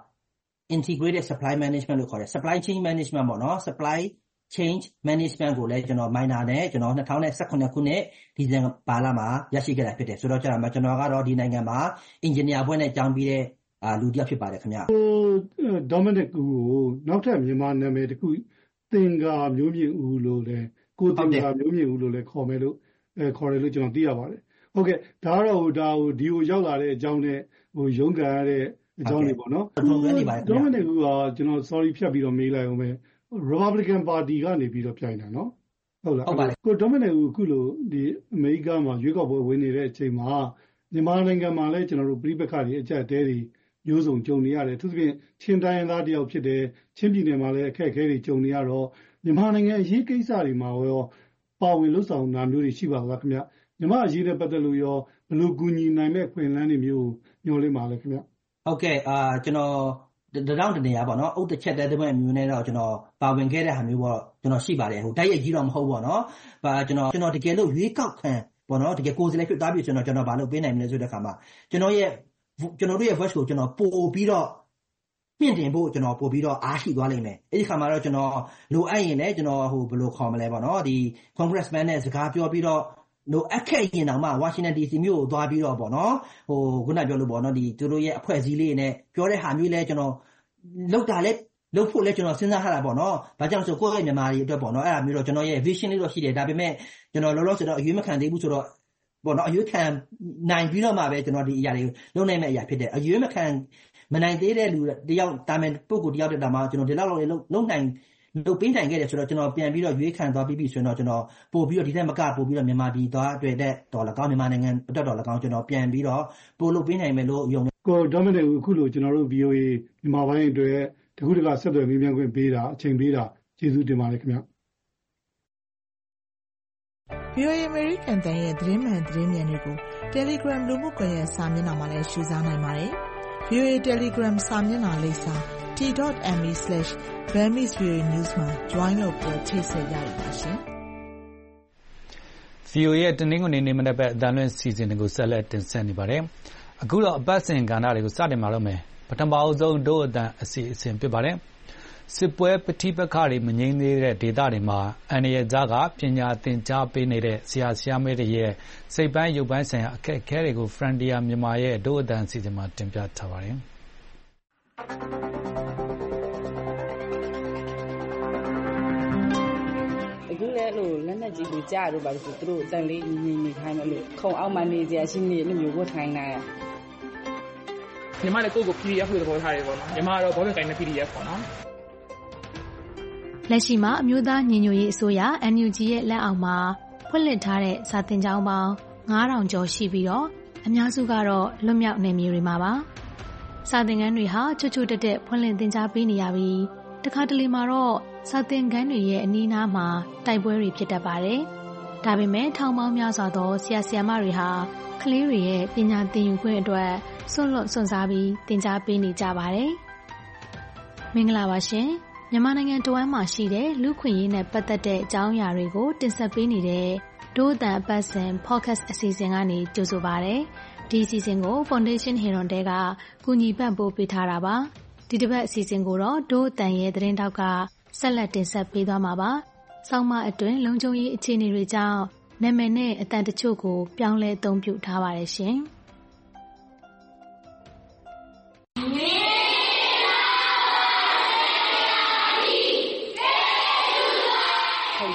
G: Integrated Supply Management လို့ခေါ်တယ် Supply Chain Management ပေါ့နော် Supply Chain Management ကိုလည်းကျွန်တော် minor နဲ့ကျွန်တော်twenty eighteenခုနှစ်ဒီဇင်ဘာလမှာရရှိခဲ့တာဖြစ်တယ်ဆိုတော့ကျွန်တော်ကျွန်တော်ကတော့ဒီနိုင်ငံမှာ Engineer ဘွဲ့နဲ့ကျောင်းပြီးတဲ့အာလူတယောက်ဖြစ်ပါတယ်ခင်ဗျာ
F: Dominic ကိုနောက်ထပ်မြန်မာနာမည်တစ်ခုသင်္ကာမျိုးမြင့်ဦးလို့လည်းကိုသင်္ကာမျိုးမြင့်ဦးလို့လည်းခေါ်မယ်လို့အဲခေါ်တယ်လို့ကျွန်တော်သိရပါတယ်ဟုတ်ကဲ့ဒါကတော့ဒါဟိုဒီကိုရောက်လာတဲ့အကြောင်းနဲ့ဟိုရုန်းကန်ရတဲ့အကြောင်းတွေပေါ့နော် Dominic ကကျွန်တော် sorry ဖြတ်ပြီးတော့မေးလိုက်အောင်ပဲ Republican Party ကနေပြီးတော့ပြိုင်တာနော်ဟုတ်လားကို Dominic ကအခုလိုဒီအမေရိကမှာရွေးကောက်ပွဲဝင်နေတဲ့အချိန်မှာမြန်မာနိုင်ငံမှာလည်းကျွန်တော်တို့ပြည်ပခါတွေအကြက်တဲတွေမျိုးစုံကြုံနေရတယ်သူသဖြင့်ချင်းတိုင်းသားတယောက်ဖြစ်တယ်ချင်းပြည်နယ်မှာလည်းအခက်အခဲတွေကြုံနေရတော့မြန်မာနိုင်ငံအရေးကိစ္စတွေမှာရောပါဝင်လှုပ်ဆောင်တာမျိုးတွေရှိပါလားခင်ဗျမြန်မာအရေးနဲ့ပတ်သက်လို့ရောဘယ်လိုကူညီနိုင်မဲ့ခွင့်လန်းတွေမျိုးညှို့လေးပါလဲခင်ဗျ
G: ဟုတ်ကဲ့အာကျွန်တော်တရောင်းတနေရပါတော့အုတ်တစ်ချက်တည်းတဲ့မျိုးနဲ့တော့ကျွန်တော်ပါဝင်ခဲ့တဲ့ဟာမျိုးပေါ့ကျွန်တော်ရှိပါတယ်ဟိုတိုက်ရိုက်ကြီးတော့မဟုတ်ပါတော့ဘာကျွန်တော်ကျွန်တော်တကယ်လို့ရွေးကောက်ခံပေါ့နော်တကယ်ကိုယ်စားလှယ်ဖြစ်သွားပြီကျွန်တော်ကျွန်တော်ဘာလို့ပေးနိုင်မလဲဆိုတဲ့အခါမှာကျွန်တော်ရဲ့ကျွန်တော်တို့ရဲ့ voice ကိုကျွန်တော်ပို့ပြီးတော့မြင့်တင်ဖို့ကျွန်တော်ပို့ပြီးတော့အားရှိသွားလိမ့်မယ်အဲ့ဒီခါမှာတော့ကျွန်တော်လိုအပ်ရင်လည်းကျွန်တော်ဟိုဘယ်လိုခေါ်မလဲပေါ့နော်ဒီ congressman နဲ့စကားပြောပြီးတော့လိုအပ်ခဲ့ရင်တောင်မှ Washington ဒီ စီ မြို့ကိုသွားပြီးတော့ပေါ့နော်ဟိုခုနပြောလို့ပေါ့နော်ဒီသူတို့ရဲ့အဖွဲ့အစည်းလေးနဲ့ပြောတဲ့ဟာမျိုးလဲကျွန်တော်လောက်တာလဲလုပ်ဖို့လဲကျွန်တော်စဉ်းစားထားတာပေါ့နော်။ဘာကြောင့်ဆိုကိုယ့်ရဲ့မြန်မာတွေအတွက်ပေါ့နော်အဲ့ဒါမျိုးတော့ကျွန်တော်ရဲ့ vision လေးတော့ရှိတယ်ဒါပေမဲ့ကျွန်တော်လောလောဆယ်တော့အရွေးမခံသေးဘူးဆိုတော့ပေါ့နော်အရွေးခံနိုင်ပြီးတော့မှပဲကျွန်တော်ဒီအရာတွေကိုလုပ်နိုင်မယ့်အရာဖြစ်တယ်အရွေးမခံမနိုင်သေးတဲ့လူတယောက်တာမန်ပုဂ္ဂိုလ်တယောက်တက်တာမှကျွန်တော်ဒီလောက်လောက်လုံးနိုင်လုပ်ပေးနိုင်ခဲ့တယ်ဆိုတော့ကျွန်တော်ပြန်ပြီးတော့ရွေးခံသွားပြီးပြီဆိုရင်တော့ကျွန်တော်ပို့ပြီးတော့ဒီထက်မကပို့ပြီးတော့မြန်မာပြည်သွားအတွက်တဲ့ဒေါ်လာကောင်းမြန်မာနိုင်ငံအတွက်ဒေါ်လာကောင်းကျွန်တော်ပြန်ပြီးတော့ပို့လုပ်ပေးနိုင်မယ်လို့ယုံတယ်
F: ကို Dominic အခုလိုကျွန်တော်တို့ V O A မြန်မာပိုင်းအတွက်တခုတကဆက်သွယ်မေးမြန်းခွင့်ပေးတာအချိန်ပေးတာကျေးဇူးတင်ပါတယ်ခင်ဗျ
H: V O A American တန်ရဲ့သတင်းမှန်သတင်းမြန်တွေကို Telegram လူမှုကွန်ရက်စာမျက်နှာမှာလည်းရှုစားနိုင်ပါတယ်။ V O A Telegram စာမျက်နှာလိပ်စာ t dot m e slash burmese v o a news မှာ join လုပ်ပြီးချိတ်ဆက်ရပါရှင်
B: ။ V O A ရဲ့တနင်္ဂနွေနေ့မနက်ဘက်အသံလွှင့်စီစဉ်တွေကိုဆက်လက်တင်ဆက်နေပါတယ်။အခုတော့အပတ်စဉ်ကဏ္ဍတွေကိုစတင်ပါတော့မယ်။ပထမဆုံးဒို့အတန်အစီအစဉ်ဖြစ်ပါတယ်။စစ်ပွဲပဋိပက္ခတွေမငြိမ်းသေးတဲ့ဒေသတွေမှာအန္တရာယ်ကြားကပညာသင်ကြားပေးနေတဲ့ဆရာဆရာမတွေရဲ့စိတ်ပိုင်းရုပ်ပိုင်းဆိုင်ရာအခက်အခဲတွေကို Frontier မြန်မာရဲ့ဒို့အတန်အစီအစဉ်မှာတင်ပြထားပါတယ်။
I: အခုလည်းလို့လက်နက်ကြီးကိုကြားတော့ပါလို့သူတို့အတန်လေးညီညီခိုင်းမလို့ခုံအောက်မှာနေကြရှိနေလို့မျိုးဝတ်ထိုင်းတာ
J: ညီမလည်းကိုယ့်ကို P D F လို့ပြောထားတယ်ပေါ့နော်ညီမကတော့ဘောလုံးကိုင်းတဲ့ P D F ပေါ့နော်
K: လက်ရှိမှာအမျိုးသားညီညွတ်ရေးအစိုးရ N U G ရဲ့လက်အောက်မှာဖွင့်လှစ်ထားတဲ့စာသင်ကျောင်းပေါင်းnine thousandကျော်ရှိပြီးတော့အများစုကတော့လွတ်မြောက်နယ်မြေတွေမှာပါစာသင်ခန်းတွေဟာချွတ်ချွတ်တက်တက်ဖွင့်လှစ်သင်ကြားပေးနေရပြီးတခါတလေမှာတော့စာသင်ခန်းတွေရဲ့အနီးနားမှာတိုက်ပွဲတွေဖြစ်တတ်ပါတယ်ဒါပေမဲ့ထောင်ပေါင်းများစွာသောဆရာဆရာမတွေဟာကလေးတွေရဲ့ပညာသင်ယူခွင့်အတွက်စွန့်လွတ်စွန့်စားပြီးသင်ကြားပေးနေကြပါတယ်မင်္ဂလာပါရှင်မြန်မာနိုင်ငံတဝန်းမှာရှိတဲ့လူခွင့်ရေးနဲ့ပတ်သက်တဲ့အကြောင်းအရာတွေကိုတင်ဆက်ပေးနေတဲ့ဒို့အတန်အပတ်စဉ် podcast အစီအစဉ်ကနေကြိုဆိုပါရစေ။ဒီအစီအစဉ်ကို Foundation Heron တဲကကူညီပံ့ပိုးပေးထားတာပါ။ဒီတစ်ပတ်အစီအစဉ်ကိုတော့ဒို့အတန်ရဲ့သတင်းတောက်ကဆက်လက်တင်ဆက်ပေးသွားမှာပါ။ဆောင်းမအတွင်းလုံခြုံရေးအခြေအနေတွေကြောင့်နာမည်နဲ့အတန်တချို့ကိုပြောင်းလဲအသုံးပြုထားပါတယ်ရှင်။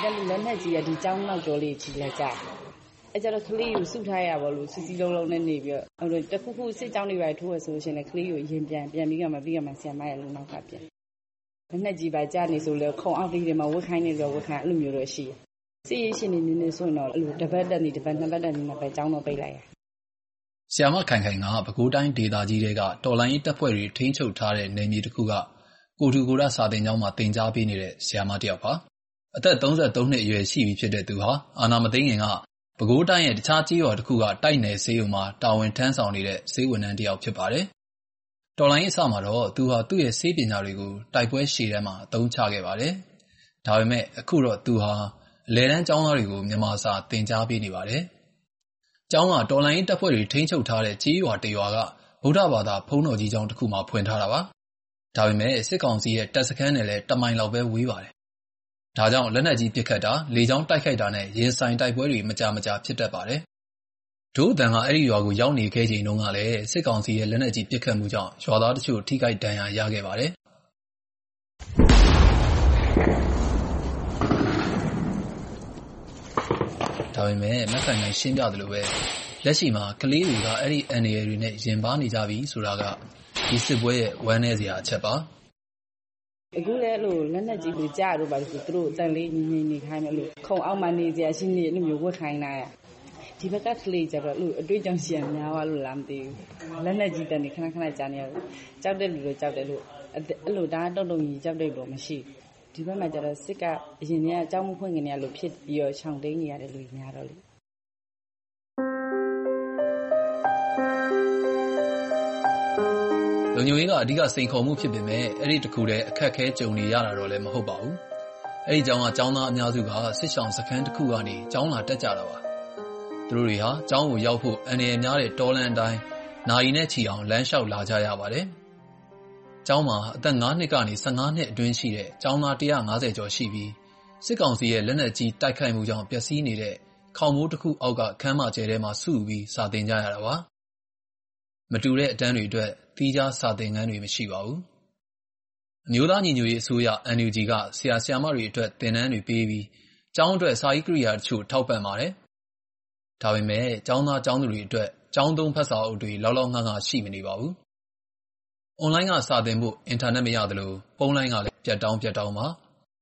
I: ကြလို့လက်နဲ့ကြီးရဒီเจ้าနောက်ကျော်လေးကြီးလိုက်ကြအဲကြတော့ကလေးကိုစုထားရပါလို့စီစီလုံးလုံးနဲ့နေပြီးတော့ဟိုတခုခုစစ်ကြောင်းတွေပဲထိုးရဆိုရှင်လည်းကလေးကိုရင်ပြန်ပြန်ပြီးကမှပြီးကမှဆံမရလို့နောက်ကပြန်လက်နဲ့ကြီးပါကြနေဆိုလဲခုံအောက်လေးတွေမှာဝတ်ခိုင်းနေတော့ဝတ်ခိုင်းအဲ့လိုမျိုးတော့ရှိစီရရှင်နေနေနေဆိုတော့အဲ့လိုတစ်ပတ်တက်နေတစ်ပတ်နှစ်ပတ်တက်နေနှစ်ပတ်เจ้าတော့ပိတ်လိုက်ရ
L: ဆီယာမခိုင်ခိုင်ကပဲခူးတိုင်းဒေသကြီးတွေကတော်လိုင်းတပ်ဖွဲ့တွေထိန်းချုပ်ထားတဲ့နယ်မြေတစ်ခုကကိုထူကိုရစာတင်ကျောင်းမှာတင် जा ပေးနေတဲ့ဆီယာမတယောက်ပါအသက်သုံးสิบสามနှစ်အရွယ်ရှိပြီဖြစ်တဲ့သူဟာအာနာမသိငင်ကပဲခူးတိုင်းရဲ့တခြားကြေးရွာတစ်ခုကတိုက်နယ်ဆေးရုံမှာတာဝန်ထမ်းဆောင်နေတဲ့ဆေးဝန်ထမ်းတယောက်ဖြစ်ပါတယ်တော်လိုင်းအစမှာတော့သူဟာသူ့ရဲ့ဆေးပညာတွေကိုတိုက်ပွဲရှည်ထဲမှာအသုံးချခဲ့ပါတယ်ဒါပေမဲ့အခုတော့သူဟာအလယ်တန်းကျောင်းသားတွေကိုမြန်မာစာသင်ကြားပေးနေပါတယ်ကျောင်းကတော်လိုင်းတပ်ဖွဲ့တွေထိန်းချုပ်ထားတဲ့ကြေးရွာတရွာကဗုဒ္ဓဘာသာဘုန်းတော်ကြီးကျောင်းတစ်ခုမှာဖွင့်ထားတာပါဒါပေမဲ့စစ်ကောင်စီရဲ့တပ်စခန်းနဲ့လည်းတမိုင်လောက်ပဲဝေးပါတယ်ဒါကြောင့်လက်နက်ကြီးပစ်ခတ်တာလေကြောင်းတိုက်ခိုက်တာနဲ့ရင်ဆိုင်တိုက်ပွဲတွေမကြာမကြာဖြစ်တတ်ပါတယ်ဒို့အတန်ကအဲ့ဒီရွာကိုရောက်နေခဲ့ချိန်တုန်းကလည်းစစ်ကောင်စီရဲ့လက်နက်ကြီးပစ်ခတ်မှုကြောင့်ရွာသားတချို့ထိခိုက်ဒဏ်ရာရခဲ့ပါတယ်ဒါပေမဲ့မဆိုင်နိုင်ရှင်းပြတယ်လို့ပဲလက်ရှိမှာကလေးတွေကအဲ့ဒီအန်ရယ်တွေနဲ့ရင်ပါနေကြပြီဆိုတာကဒီစစ်ပွဲရဲ့ဝမ်းနည်းစရာအချက်ပါ
I: အခုလည်းလို့လက်နဲ့ကြီးကိုကြားရတော့ပါလို့သူတို့အတန်လေးညီညီနေခိုင်းတယ်လို့ခုံအောက်မှာနေစရာရှိနေအဲ့လိုမျိုးဝတ်ခိုင်းတာရဒီဘက်ကကလေးကြတော့လို့အတွေ့အကြုံရှင်များသွားလို့လားမသိဘူးလက်နဲ့ကြီးတန်နေခဏခဏကြားနေရကြောက်တဲ့လူတွေကြောက်တယ်လို့အဲ့လိုဒါတုံတုံကြီးကြောက်တဲ့လူမရှိဒီဘက်မှာကျတော့စစ်ကအရင်ကအကြောင်းမဖွင့်ခင်နေရလို့ဖြစ်ပြီးတော့ခြောင်တိန်နေရတယ်လို့များတော့လေ
L: လူမျိုးရေးကအဓိကစိန်ခေါ်မှုဖြစ်ပေမဲ့အဲ့ဒီတခုတည်းအခက်အခဲကြုံနေရတာတော့လည်းမဟုတ်ပါဘူးအဲ့ဒီကျောင်းကကျောင်းသားအများစုကစစ်ဆောင်စခန်းတစ်ခုကနေကျောင်းလာတက်ကြတာပါသူတို့တွေဟာကျောင်းကိုရောက်ဖို့အန္တရာယ်များတဲ့တောလမ်းအတိုင်းနာရီနဲ့ချီအောင်လမ်းလျှောက်လာကြရပါတယ်ကျောင်းမှာအသက်၅နှစ်ကနေ၁၅နှစ်အတွင်းရှိတဲ့ကျောင်းသားone hundred fiftyကျော်ရှိပြီးစစ်ကောင်စီရဲ့လက်နက်ကြီးတိုက်ခိုက်မှုကြောင့်ပျက်စီးနေတဲ့ခေါင်မိုးတစ်ခုအောက်ကခန်းမကျဲထဲမှာစုပြီးစာသင်ကြရတာပါမတူတဲ့အတန်းတွေအတွက်သီးခြားစာသင်ခန်းတွေမရှိပါဘူးအမျိုးသားညီညွတ်ရေးအစိုးရ N U G ကဆရာဆရာမတွေအတွက်သင်တန်းတွေပေးပြီးကျောင်းအတွက်စာရေးကိရိယာတချို့ထောက်ပံ့ပါတယ်ဒါပေမဲ့ကျောင်းသားကျောင်းသူတွေအတွက်ကျောင်းသုံးဖတ်စာအုပ်တွေလောက်လောက်ငှငှရှိမနေပါဘူး။ online ကစာသင်ဖို့အင်တာနက်မရသလိုဖုန်းလိုင်းကလည်းပြတ်တောင်းပြတ်တောင်းပါ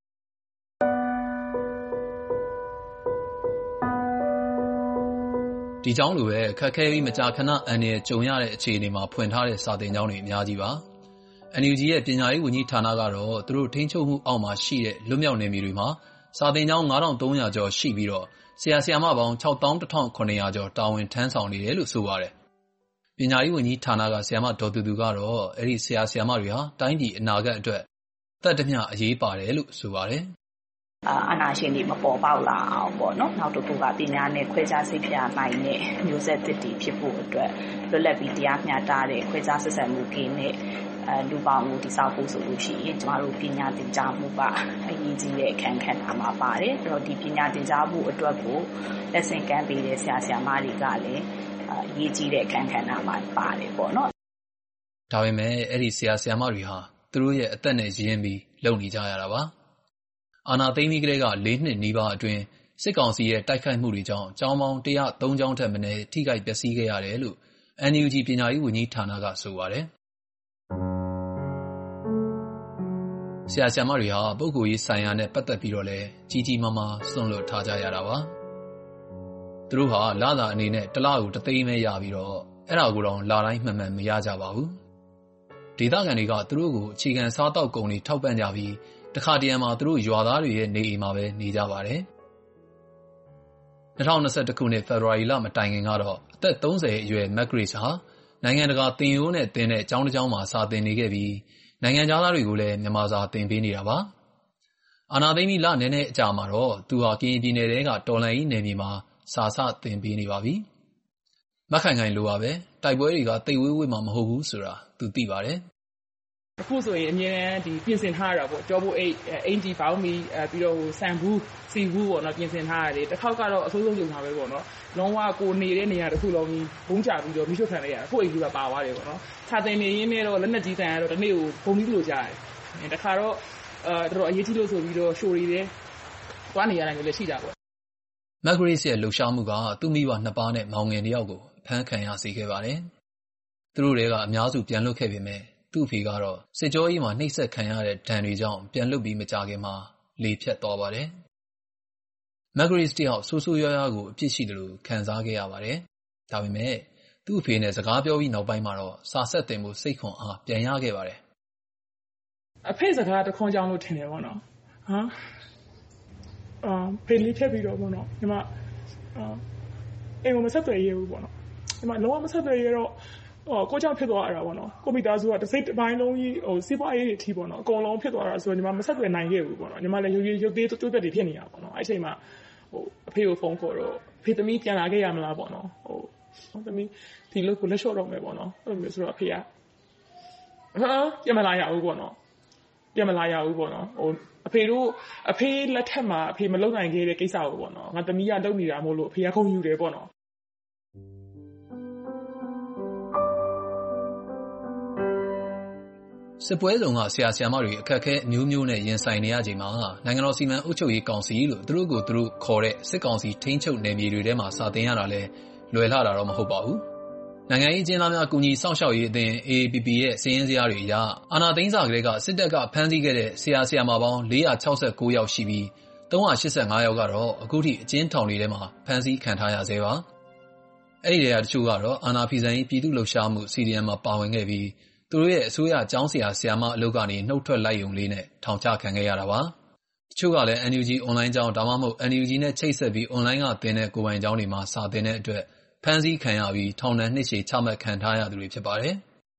L: ဒီကျောင်းလိုပဲခက်ခဲပြီးမကြာခဏအန်ရကြုံရတဲ့အခြေအနေမှာဖွင့်ထားတဲ့စာသင်ကျောင်းတွေအများကြီးပါ။ N U G ရဲ့ပညာရေးဝန်ကြီးဌာနကတော့သူတို့ထိန်းချုပ်မှုအောက်မှာရှိတဲ့လွတ်မြောက်နယ်မြေတွေမှာစာသင်ကျောင်းfive thousand three hundredကျော်ရှိပြီးတော့ဆရာဆရာမပေါင်းsix thousand one thousand seven hundredကျော်တာဝန်ထမ်းဆောင်နေတယ်လို့ဆိုပါတယ်။ပညာရေးဝန်ကြီးဌာနကဆရာမဒေါ်သူသူကတော့အဲ့ဒီဆရာဆရာမတွေဟာတိုင်းပြည်အနာဂတ်အတွက်သက်တမျှအရေးပါတယ်လို့ဆိုပါတယ်
M: ။အာဏာရှင်တွေမပေါ်ပေါက်လာအောင်ပေါ့နော်နောက်တစ်ခုကပညာနဲ့ခွဲခြားစိတ်ဖြာနိုင်တဲ့မျိုးဆက်သစ်တွေဖြစ်ဖို့အတွက်လွတ်လပ်ပြီးတရားမျှတတဲ့ခွဲခြားဆက်ဆံမှုကင်းတဲ့အဲလူပေါင်းကိုတည်ဆောက်ဖို့ဆိုလို့ရှိရင်ကျမတို့ပညာသင်ကြားမှုကအရေးကြီးတဲ့အခန်းကဏ္ဍမှာပါတယ်အဲ့တော့ဒီပညာသင်ကြားမှုအတွက်ကိုလက်ဆင့်ကမ်းပေးတဲ့ဆရာဆရာမတွေကလည်းအရေးကြီးတဲ့အခန်းကဏ္ဍမှာပါတယ်ပေါ့နော်
L: ဒါပေမဲ့အဲ့ဒီဆရာဆရာမတွေဟာသူတို့ရဲ့အသက်နဲ့ရင်းပြီးလုပ်နေကြရတာပါအာနာသိမ့်ပြီးကလေးက၄နှစ်နီးပါးအတွင်းစစ်ကောင်စီရဲ့တိုက်ခိုက်မှုတွေကြောင့်ကျောင်းပေါင်းone oh threeကျောင်းထက်မနည်းထိခိုက်ပျက်စီးခဲ့ရတယ်လို့ N U G ပညာရေးဝန်ကြီးဌာနကဆိုပါတယ်ဆရာဆရာမတွေဟာပုဂ္ဂိုလ်ရေးဆိုင်ရာနဲ့ပတ်သက်ပြီးတော့လည်းကြီးကြီးမားမားစွန့်လွတ်ထားကြရတာပါသူတို့ဟာလသာအနေနဲ့တစ်လကိုတစ်သိန်းပဲရပြီးတော့အဲ့ဒါကိုတော့လတိုင်းမှန်မှန်မရကြပါဘူးဒေသခံတွေကသူတို့ကိုအခြေခံစားတောက်ကုန်တွေထောက်ပံ့ကြပြီးတခါတရံမှာသူတို့ရွာသားတွေရဲ့နေအိမ်မှာပဲနေကြပါတယ်twenty twenty-oneခုနှစ်ဖေဖော်ဝါရီလမတိုင်ခင်ကတော့အသက်thirtyအရွယ် Margaret ဟာနိုင်ငံတကာသင်ရိုးနဲ့သင်တဲ့ကျောင်းတစ်ကျောင်းမှာစာသင်နေခဲ့ပြီးနိုင်ငံသားတွေကိုလည်းမြန်မာစာသင်ပေးနေတာပါအာနာသိမ့်ပြီးလနည်းနည်းအကြာမှာတော့သူဟာကရင်ပြည်နယ်ထဲကတော်လန်ကြီးနယ်မြေမှာစာစသင်ပေးနေပါပြီမခိုင်ခိုင်လိုပါပဲတိုက်ပွဲတွေကတိတ်ဝေးဝေးမှာမဟုတ်ဘူးဆိုတာသူသိပါတယ်
J: အခုဆိုရင်အမြဲတမ်းဒီပြင်ဆင်ထားရတာပေါ့ကြောဖို့အိတ်အင်ဂျီပေါင်းပြီးအဲပြီးတော့ဆန်ဘူးစီဘူးပေါ့နော်ပြင်ဆင်ထားရတယ်တစ်ခေါက်ကတော့အဆိုးဆုံးကြုံတာပဲပေါ့နော်လုံးဝကိုနေတဲ့နေရာတစ်ခုလုံးကြီးဘုံချပြီးတော့မိရှုခံလိုက်ရတာကိုအိတ်ကြီးကပါသွားတယ်ပေါ့နော်ခြာတင်နေရင်းနဲ့တော့လက်နက်ကြီးတန်ရတော့ဒီနေ့ကိုဘုံကြီးလို့ကြားတယ်တခါတော့အဲတော်တော်အရေးကြီးလို့ဆိုပြီးတော့ရှိုရီတယ်သွားနေရတာမျိုးလည်းရှိတာပေါ့
L: Margaret ရဲ့လှုပ်ရှားမှုကသူ့မိဘနှစ်ပါးနဲ့မောင်ငယ်တယောက်ကိုဖမ်းခံရစေခဲ့ပါတယ်။သူတို့တွေကအများစုပြန်လွတ်ခဲ့ပေမဲ့သူ့အဖေကတော့စစ်ကြောရေးမှာနှိပ်စက်ခံရတဲ့ဒဏ်တွေကြောင့်ပြန်လွတ်ပြီးမကြခင်မှာလေဖြတ်သွားပါတယ်။ Margaret တယောက်ဆိုးဆိုးရွားရွားကိုအပြစ်ရှိတယ်လို့ခံစားခဲ့ရပါတယ်။ဒါပေမဲ့သူ့အဖေနဲ့စကားပြောပြီးနောက်ပိုင်းမှာတော့စာဆက်တင်မှုစိတ်ခွန်အားပြန်ရခဲ့ပါတယ်
J: ။အဖေစကားတခွန်ကြောင်လို့ထင်တယ်ပေါ့နော်။ဟာအာဖေးလေးဖြတ်ပြီးတော့ပေါ့နော်ဒီမှာအာအိမ်ကမဆက်သွယ်ရဘူးပေါ့နော်ဒီမှာလုံးဝမဆက်သွယ်ရတော့ဟိုကိုကြောင့်ဖြစ်သွားတာပေါ့နော်ကိုမိသားစုကတစ်စိတ်တစ်ပိုင်းလုံးကြီးဟိုစီးပွားရေးတွေထီပေါ့နော်အကုန်လုံးဖြစ်သွားတာဆိုတော့ညီမမဆက်သွယ်နိုင်ခဲ့ဘူးပေါ့နော်ညီမလည်းရုပ်ရည်ရုပ်သေးတိုးတက်တွေဖြစ်နေတာပေါ့နော်အဲ့ချိန်မှာဟိုအဖေကိုဖုန်းခေါ်တော့ဖေသမီးပြန်လာခဲ့ရမလားပေါ့နော်ဟိုသမီးဒီလိုကိုလက်လျှော့တော့မယ်ပေါ့နော်အဲ့လိုမျိုးဆိုတော့အဖေကဟာပြန်မလာရဘူးပေါ့နော်ပြန်မလာရဘူးပေါ့နော်ဟိုအဖေတို့အဖေလက်ထက်မှာအဖေမလုံနိုင်ခဲ့တဲ့ကိစ္စကိုပေါ့နော်ငါသမီးကလုပ်နေတာမို့လို့အဖေကခုံယူတယ်ပေါ့နော်
L: စစ်ပွဲဆောင်ကဆရာဆရာမတွေအခက်အခဲအမျိုးမျိုးနဲ့ရင်ဆိုင်နေရချိန်မှာနိုင်ငံတော်စီမံအုပ်ချုပ်ရေးကောင်စီလို့သူတို့ကိုသူတို့ခေါ်တဲ့စစ်ကောင်စီထိန်းချုပ်နယ်မြေတွေထဲမှာစာသင်ရတာလဲလွယ်လှတာတော့မဟုတ်ပါဘူး။နိုင်ငံရေးအကျဉ်းသားများကူညီစောင့်ရှောက်ရေးအသင်း A A P P ရဲ့စာရင်းဇယားတွေအရအာဏာသိမ်းစာကလေးကစစ်တပ်ကဖမ်းဆီးခဲ့တဲ့ဆရာဆရာမပေါင်းလေးရာခြောက်ဆယ်ကိုယောက်ရှိပြီးသုံးရာရှစ်ဆယ်ငါးယောက်ကတော့အခုထိအကျဉ်းထောင်တွေထဲမှာဖမ်းဆီးခံထားရသေးပါ။အဲ့ဒီတွေကတချို့ကတော့အာဏာဖီဆန်ရေးပြည်သူ့လှုပ်ရှားမှု C D M မှာပါဝင်ခဲ့ပြီးသူတို့ရဲ့အစိုးရအကြောင်းဆရာဆရာမအလုပ်ကနေနှုတ်ထွက်လိုက်ရုံလေးနဲ့ထောင်ချခံခဲ့ရတာပါ။တချို့ကလည်း N U G online ကျောင်းဒါမှမဟုတ် N U G နဲ့ချိတ်ဆက်ပြီး online ကသင်တဲ့ကိုယ်ပိုင်ကျောင်းတွေမှာစာသင်တဲ့အတွက်ဖမ်းဆီးခံရပြီးထောင်ဒဏ်နှစ်ရှည်ချမှတ်ခံထားရသူတွေဖြစ်ပါတယ်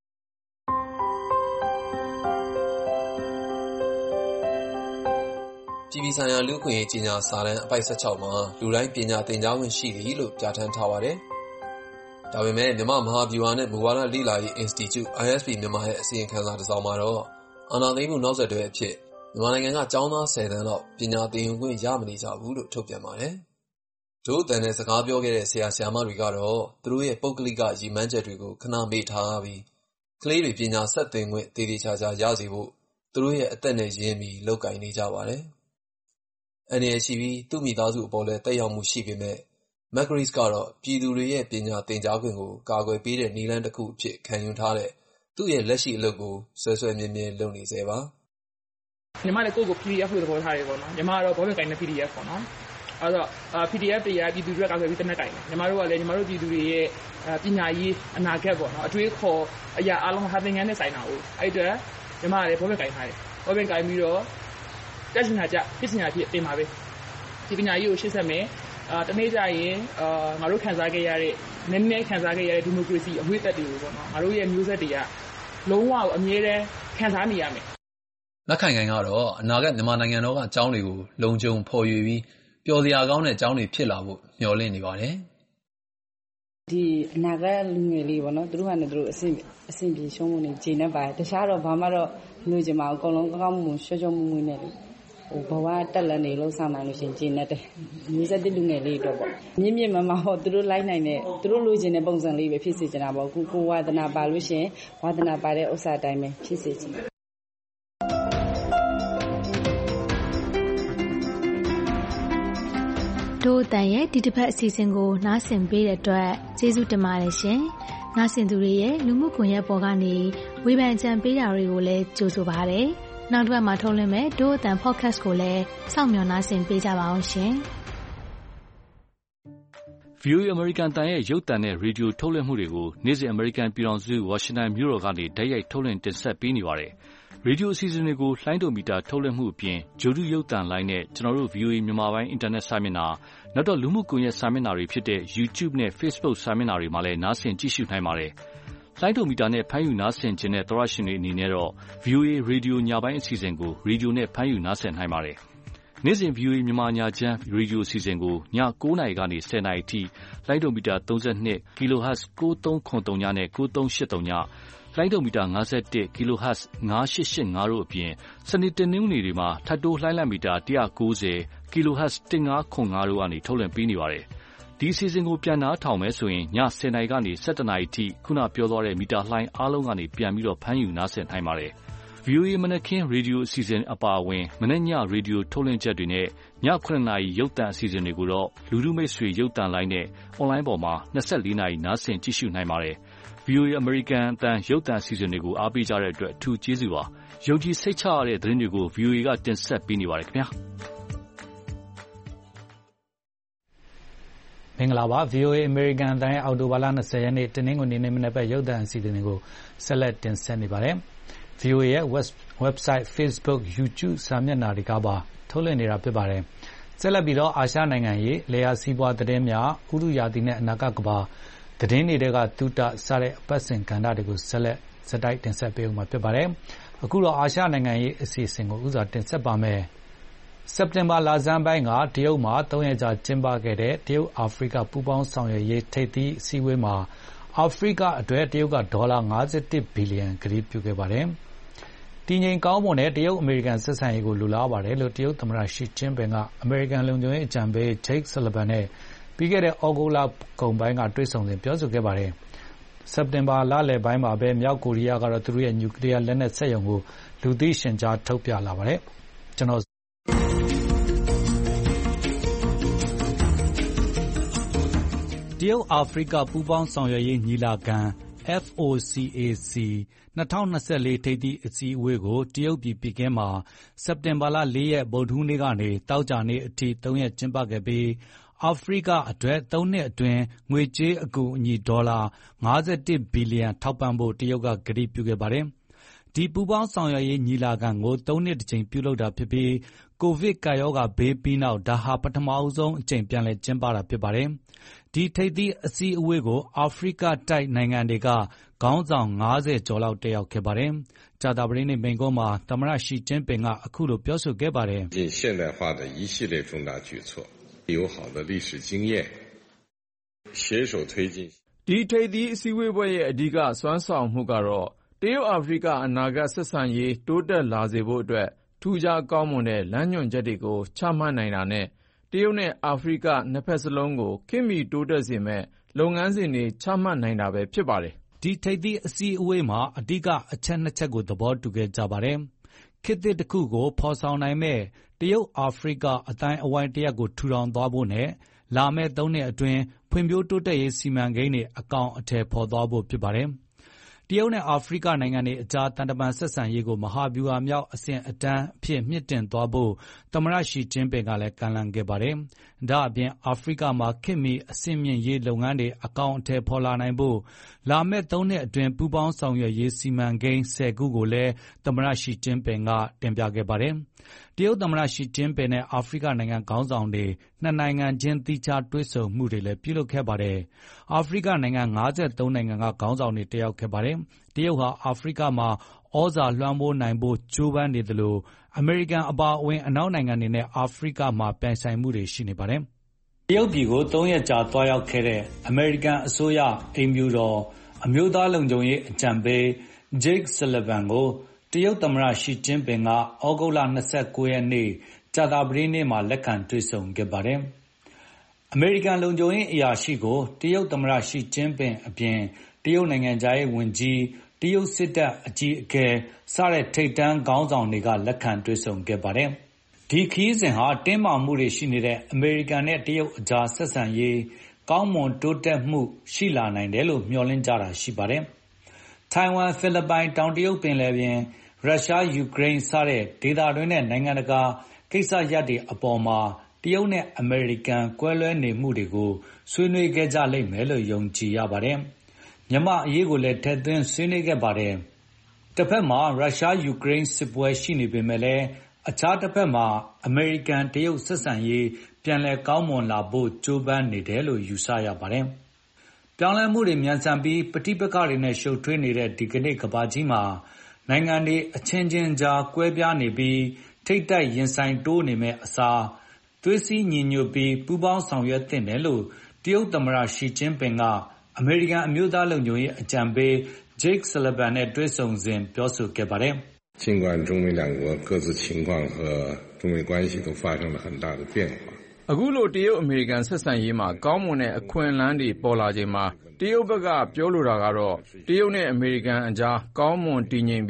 L: ။ပြည်ပဆိုင်ရာလူ့အခွင့်အရေးကြီးညာစာတမ်းအပိုဒ်၁၆မှာလူတိုင်းပညာသင်ကြားခွင့်ရှိသည်လို့ပြဋ္ဌာန်းထားပါတယ်။ဒါပေမဲ့မြန်မာမဟာဗျူဟာနဲ့မူဝါဒလေ့လာရေး Institute I S P မြန်မာရဲ့အစီရင်ခံစာတစ်စောင်မှာတော့အာဏာသိမ်းမှုနောက်ဆက်တွဲအဖြစ်မြန်မာနိုင်ငံကကျောင်းသားဆယ်တန်းလောက်ပညာသင်ယူခွင့်ရမနေကြဘူးလို့ထုတ်ပြန်ပါတယ်။ဒို့အတန်နဲ့စကားပြောခဲ့တဲ့ဆရာဆရာမတွေကတော့သူတို့ရဲ့ပုဂ္ဂလိကရည်မှန်းချက်တွေကိုခဏမေ့ထားပြီးကလေးတွေပညာဆက်သင်ခွင့်တည်တည်ချာချာရစေဖို့သူတို့ရဲ့အသက်နဲ့ရင်းပြီးလုပ်ကိုင်နေကြပါတယ်။အနေနဲ့ရှိပြီးသူ့မိသားစုအပေါ်လည်းတက်ရောက်မှုရှိပေမဲ့Margaret ကတော့ပြည်သူတွေရဲ့ပညာသင်ကြားခွင့်ကိုကာကွယ်ပေးတဲ့နည်းလမ်းတစ်ခုအဖြစ်ခံယူထားတဲ့သူ့ရဲ့လက်ရှိအလုပ်ကိုဆွဲဆွဲမြဲမြဲလုပ်နေစေပါ
J: ညီမလည်းကိုယ့်ကို P D F လို့သဘောထားရပေါ့နော်ညီမကတော့ဘောပင်ကိုင်တဲ့ P D F ပေါ့နော်အဲ့တော့ P D F တွေကပြည်သူတွေကကာကွယ်ပြီးတနက်ကိုင်တယ်ညီမတို့ကလည်းညီမတို့ပြည်သူတွေရဲ့ပညာရေးအနာဂတ်ပေါ့နော်အတွေးခေါ်အရာအလုံးဟာသင်ခန်းနဲ့ဆိုင်တာကိုအဲ့အတွက်ညီမကလည်းဘောပင်ကိုင်ထားတယ်ဘောပင်ကိုင်ပြီးတော့တက်ချင်တာကြဖြစ်ချင်တာဖြစ်တင်ပါပဲဒီပညာရေးကိုရှေ့ဆက်မယ်အာတနေ့ကျရင်အာငါတို့ခံစားခဲ့ရတဲ့နည်းနည်းခံစားခဲ့ရတဲ့ဒီမိုကရေစီအဝိသက်တွေကိုပေါ့နော်ငါတို့ရဲ့မျိုးဆက်တွေကလုံးဝအမြဲတမ်းခံစားနေရမယ်
L: ။လက်ခိုင်ခိုင်ကတော့အနာဂတ်မြန်မာနိုင်ငံတော်ကအကြောင်းတွေကိုလုံခြုံဖော်ရွေပြီးပျော်စရာကောင်းတဲ့အကြောင်းတွေဖြစ်လာဖို့မျှော်လင့်နေပါတယ်
I: ။ဒီအနာဂတ်လူငယ်လေးပေါ့နော်သူတို့ကလည်းသူတို့အဆင်အဆင်ပြေရှုံးမှုနေဂျင်းနေပါတယ်တခြားတော့ဘာမှတော့လူချင်မှာအကုန်လုံးကောင်းကောင်းမွန်ရှော့ရှော့မွန်မွန်နဲ့လေဟိုဘဝတက်လက်နေလို့ဆောင်နိုင်လို့ရှင်ဂျင်းနေတဲ့မျိုးဆက်တဲ့လူငယ်လေးတော့ပေါ့မြင့်မြင့်မမဟောသူတို့လိုက်နိုင်တဲ့သူတို့လိုချင်တဲ့ပုံစံလေးပဲဖြစ်စေချင်တာပေါ့ကိုကိုဝါသနာပါလို့ရှင်ဝါသနာပါတဲ့ဥစ္စာအတိုင်းပဲဖြစ်စေချင်
K: တို့အတန်ရဲ့ဒီတစ်ပတ်အစီအစဉ်ကိုနားဆင်ပေးတဲ့အတွက်ကျေးဇူးတင်ပါတယ်ရှင်။နားဆင်သူတွေရဲ့လူမှုကွန်ရက်ပေါ်ကနေဝေဖန်ကြံပေးတာတွေကိုလည်းကြိုဆိုပါရစေ။နောက်တစ်ပတ်မှာထုတ်လွှင့်မယ့်တို့အတန် podcast ကိုလည်းစောင့်မျှော်နားဆင်ပေးကြပါအောင်ရှင်
E: ။ V O A American တန်ရဲ့ရုပ်သံနဲ့ရေဒီယိုထုတ်လွှင့်မှုတွေကိုနေ့စဉ် American ပြည်ထောင်စုဝါရှင်တန်မြို့တော်ကနေတိုက်ရိုက်ထုတ်လွှင့်တင်ဆက်ပေးနေပါတယ်။ရေဒီယိုအစီအစဉ်တွေကိုလှိုင်းဒိုမီတာထုတ်လွှင့်မှုအပြင်ဂျိုဒူရုပ်သံလိုင်းနဲ့ကျွန်တော်တို့ V O A မြန်မာပိုင်းအင်တာနက်စာမျက်နှာနောက်တော့လူမှုကွန်ရက်စာမျက်နှာတွေဖြစ်တဲ့ YouTube နဲ့ Facebook စာမျက်နှာတွေမှာလည်းနားဆင်ကြည့်ရှုနိုင်ပါတယ်။လှိုင်းဒိုမီတာနဲ့ဖမ်းယူနားဆင်ခြင်းတဲ့သောရရှင်တွေအနေနဲ့တော့ V O A ရေဒီယိုညပိုင်းအစီအစဉ်ကိုရေဒီယိုနဲ့ဖမ်းယူနားဆင်နိုင်ပါတယ်။နေ့စဉ် V O A မြန်မာညချမ်းရေဒီယိုအစီအစဉ်ကိုညကိုးနာရီကနေဆယ်နာရီအထိလှိုင်းဒိုမီတာသုံး၂ kilohertz ကိုးသုံးခုသုံးနဲ့ကိုးသုံးရှစ်သုံးညလှိုင်းဒိုမီတာ၅၁ kilohertz ၅ရှစ်ရှစ်ငါးတို့အပြင်စနေတနင်္ဂနွေတွေမှာထပ်တိုးလှိုင်းလံမီတာ၁၉၀ kilohertz ၁၅ခု၅တို့ကနေထုတ်လွှင့်ပေးနေပါတယ်။ဒီအစီအစဉ်ကိုပြန်နားထောင်မယ်ဆိုရင်ညဆယ်နာရီကနေ၁၁နာရီအထိခုနပြောသွားတဲ့မီတာလှိုင်းအားလုံးကနေပြန်ပြီးတော့ဖမ်းယူနားဆင်နိုင်ပါတယ်။ဗွီအိုအေ မနက်ခင်းရေဒီယိုအစီအစဉ်အပါအဝင်မနက်ညရေဒီယိုထုတ်လွှင့်ချက်တွေနဲ့ညခုနှစ်နာရီရုပ်သံအစီအစဉ်တွေကိုတော့လူထုမိတ်ဆွေရုပ်သံလိုင်းနဲ့အွန်လိုင်းပေါ်မှာနှစ်ဆယ့်လေးနာရီနားဆင်ကြည့်ရှုနိုင်ပါတယ်။ ဗွီအိုအေ အမေရိကန်အသံရုပ်သံအစီအစဉ်တွေကိုအားပေးကြတဲ့အတွက်အထူးကျေးဇူးပါ။ယုံကြည်စိတ်ချရတဲ့သတင်းတွေကို ဗွီအိုအေ ကတင်ဆက်ပေးနေပါတယ်ခင်ဗျာ။
B: မင်္ဂလာပါ ဗွီအိုအေ အမေရိကန်အသံရဲ့အောက်တိုဘာလ၂၀ရက်နေ့တနင်္ဂနွေနေ့မနက်ဘက်ရုပ်သံအစီအစဉ်တွေကိုဆက်လက်တင်ဆက်နေပါတယ်။ ဗွီအိုအေရဲ့ website, Facebook, YouTube စာမျက်နှာတွေကပါထုတ်လွှင့်နေတာဖြစ်ပါတယ်။ဆက်လက်ပြီးတော့အာရှနိုင်ငံရေး၊လယ်ယာစီးပွားသတင်းများ၊ဥတုရာသီနဲ့အနာဂတ်ကမ္ဘာသတင်းတွေကသုတစတဲ့အပတ်စဉ်ကဏ္ဍတွေကိုဆက်လက်ဆက်တိုက်တင်ဆက်ပေးဦးမှာဖြစ်ပါတယ်။အခုတော့အာရှနိုင်ငံရေးအစီအစဉ်ကိုဥစွာတင်ဆက်ပါမယ်။စက်တင်ဘာလဆန်းပိုင်းကတရုတ်မှာသုံးရက်ကြာကျင်းပခဲ့တဲ့တရုတ်အာဖရိကပူးပေါင်းဆောင်ရွက်ရေးထိပ်သီးအစည်းအဝေးမှာအာဖရိကအတွက်တရုတ်ကဒေါ်လာ၅၁ဘီလီယံကတိပြုခဲ့ပါတယ်။တည်ငြိမ်ကောင်းမွန်တဲ့တရုတ်အမေရိကန်ဆက်ဆံရေးကိုလိုလားပါတယ်လို့တရုတ်သမ္မတရှီကျင်းပင်ကအမေရိကန်လုံခြုံရေးအကြံပေး Jake Sullivan နဲ့ပြီးခဲ့တဲ့ဩဂုတ်လကုန်ပိုင်းကတွေ့ဆုံစဉ်ပြောဆိုခဲ့ပါတယ်။စက်တင်ဘာလလယ်ပိုင်းမှာပဲမြောက်ကိုရီးယားကတော့သူတို့ရဲ့နျူကလီးယားလက်နက်စက်ရုံကိုလူသိရှင်ကြားထုတ်ပြလာပါတယ်။ကျွန်တော်တရုတ်အာဖရိကပူးပေါင်းဆောင်ရွက်ရေးညီလာခံ F O C A C ၂၀၂၄ ထိပ်သီးအစည်းအဝေးကိုတရုတ်ပြည်ပီကင်းမှာစက်တင်ဘာလ၄ရက်ဗုဒ္ဓဟူးနေ့ကနေသောကြာနေ့အထိသုံးရက်ကျင်းပခဲ့ပြီးအာဖရိကအတွက်သုံးနှစ်အတွင်းငွေကြေးအကူအညီဒေါ်လာ၅၁ဘီလီယံထောက်ပံ့ဖို့တရုတ်ကကတိပြုခဲ့ပါတယ်။ဒီပူးပေါင်းဆောင်ရွက်ရေးညီလာခံကိုသုံးနှစ်တစ်ကြိမ်ပြုလုပ်တာဖြစ်ပြီးကိုဗစ်ကပ်ရောဂါဘေးပြီးနောက်ဒါဟာပထမဆုံးအကြိမ်ပြန်လည်ကျင်းပတာဖြစ်ပါတယ်။ဒီထိပ်သီးအစည်းအဝေးကိုအာဖရိကတိုက်နိုင်ငံတွေကခေါင်းဆောင်၅၀ကျော်လောက်တက်ရောက်ခဲ့ပါတယ်။ကြာသပတေးနေ့မိန့်ခွန်းမှာသမ္မတရှီကျင်းပင်ကအခုလိုပြောဆိုခဲ့ပါတယ်
N: ။现代化的一系列重大举措有好的历史经验携手推进
C: ဒီထိပ်သီးအစည်းအဝေးပွဲရဲ့အဓိကစွမ်းဆောင်မှုကတော့တရုတ်အာဖရိကအနာဂတ်ဆက်ဆံရေးတိုးတက်လာစေဖို့အတွက်ထူးခြားကောင်းမွန်တဲ့လမ်းညွှန်ချက်တွေကိုချမှတ်နိုင်တာနဲ့တရုတ်နဲ့အာဖရိကနှစ်ဖက်စလုံးကိုခေတ်မီတိုးတက်စေမယ့်လုပ်ငန်းစဉ်တွေချမှတ်နိုင်တာပဲဖြစ်ပါတယ်
B: ။ဒီထိပ်သီးအစည်းအဝေးမှာအဓိကအချက်နှစ်ချက်ကိုသဘောတူခဲ့ကြပါတယ်။ခေတ်သစ်တစ်ခုကိုဖော်ဆောင်နိုင်မဲ့တရုတ်အာဖရိကအတိုင်းအဝိုင်းတစ်ရပ်ကိုထူထောင်သွားဖို့နဲ့လာမယ့်သုံးနှစ်အတွင်းဖွံ့ဖြိုးတိုးတက်ရေးစီမံကိန်းတွေအကောင်အထည်ဖော်သွားဖို့ဖြစ်ပါတယ်။တရုတ်နဲ့အာဖရိကနိုင်ငံတွေအကြားသံတမန်ဆက်ဆံရေးကိုမဟာဗျူဟာမြောက်အဆင့်အတန်းအဖြစ်မြှင့်တင်သွားဖို့သမ္မတရှီကျင်းပင်ကလည်းကမ်းလှမ်းခဲ့ပါတယ်။ဒါ့အပြင်အာဖရိကမှာခေတ်မီအဆင့်မြင့်ရေးလုပ်ငန်းတွေအကောင်အထည်ဖော်လာနိုင်ဖို့လာမယ့်သုံးနှစ်အတွင်းပူးပေါင်းဆောင်ရွက်ရေးစီမံကိန်းဆယ်ခုကိုလည်းသမ္မတရှီကျင်းပင်ကတင်ပြခဲ့ပါတယ်။တရုတ်သမ္မတရှီကျင်းပင်နဲ့အာဖရိကနိုင်ငံခေါင်းဆောင်တွေနှစ်နိုင်ငံချင်းသီးခြားတွေ့ဆုံမှုတွေလည်းပြုလုပ်ခဲ့ပါတယ်။အာဖရိကနိုင်ငံ၅၃နိုင်ငံကခေါင်းဆောင်တွေတက်ရောက်ခဲ့ပါတယ်။တရုတ်ဟာအာဖရိကမှာဩဇာလွှမ်းမိုးနိုင်ဖို့ကြိုးပမ်းနေသလိုအမေရိကန်အပါအဝင်အနောက်နိုင်ငံတွေနဲ့အာဖရိကမှာပြိုင်ဆိုင်မှုတွေရှိနေပါတယ်။တရုတ်ပြည်ကိုသုံးရက်ကြာသွားရောက်ခဲ့တဲ့အမေရိကန်အစိုးရအိမ်ဖြူတော်အမျိုးသားလုံခြုံရေးအကြံပေး Jake Sullivan ကိုတရုတ်သမ္မတရှီကျင်းပင်ကဩဂုတ်လ၂၉ရက်နေ့ကြာသပတေးနေ့မှာလက်ခံတွေ့ဆုံခဲ့ပါတယ်။အမေရိကန်လုံခြုံရေးအရာရှိကိုတရုတ်သမ္မတရှီကျင်းပင်အပြင်တရုတ်နိုင်ငံသားရေးဝန်ကြီးတရုတ်စစ်တပ်အကြီးအကဲစတဲ့ထိပ်တန်းခေါင်းဆောင်တွေကလက်ခံတွေ့ဆုံခဲ့ပါတယ်။ဒီခရီးစဉ်ဟာတင်းမာမှုတွေရှိနေတဲ့အမေရိကန်နဲ့တရုတ်အကြားဆက်ဆံရေးကောင်းမွန်တိုးတက်မှုရှိလာနိုင်တယ်လို့မျှော်လင့်ကြတာရှိပါတယ်။ထိုင်ဝမ်ဖိလစ်ပိုင်တောင်တရုတ်ပင်လယ်ပြင်ရုရှားယူကရိန်းစတဲ့ဒေသတွင်းနဲ့နိုင်ငံတကာကိစ္စရပ်တွေအပေါ်မှာတရုတ်နဲ့အမေရိကန်ကွဲလွဲနေမှုတွေကိုဆွေးနွေးခဲ့ကြလိမ့်မယ်လို့ယုံကြည်ရပါတယ်။မြန်မာအရေးကိုလည်းထည့်သွင်းဆွေးနွေးခဲ့ပါတယ်။တစ်ဖက်မှာရုရှားယူကရိန်းစစ်ပွဲရှိနေပေမဲ့လည်းအခြားတစ်ဖက်မှာအမေရိကန်တရုတ်ဆက်ဆံရေးပြန်လည်ကောင်းမွန်လာဖို့ကြိုးပမ်းနေတယ်လို့ယူဆရပါတယ်။ပြောင်းလဲမှုတွေမြန်ဆန်ပြီးပဋိပက္ခတွေနဲ့ရှုပ်ထွေးနေတဲ့ဒီကနေ့ကမ္ဘာကြီးမှာနိုင်ငံတွေအချင်းချင်းကြားကွဲပြားနေပြီးထိပ်တိုက်ရင်ဆိုင်တိုးနေမဲ့အစားသွေးစည်းညီညွတ်ပြီးပူးပေါင်းဆောင်ရွက်သင့်တယ်လို့တရုတ်သမ္မတရှီကျင်းပင်ကအမေရိကန်အမျိုးသားလုံခြုံရေးအကြံပေး Jake Sullivan နဲ့တွေ့ဆုံစဉ်ပြောဆိုခဲ့ပါတယ်
N: ။尽管中美两国各自情况和中美关系都发生了很大的变化。
C: အခုလိုတရုတ်အမေရိကန်ဆက်ဆံရေးမှာကောင်းမွန်တဲ့အခွင့်အလမ်းတွေပေါ်လာချိန်မှာတရုတ်ဘက်ကပြောလိုတာကတော့တရုတ်နဲ့အမေရိကန်အကြားကောင်းမွန်တည်ငြိမ်ပြီးရ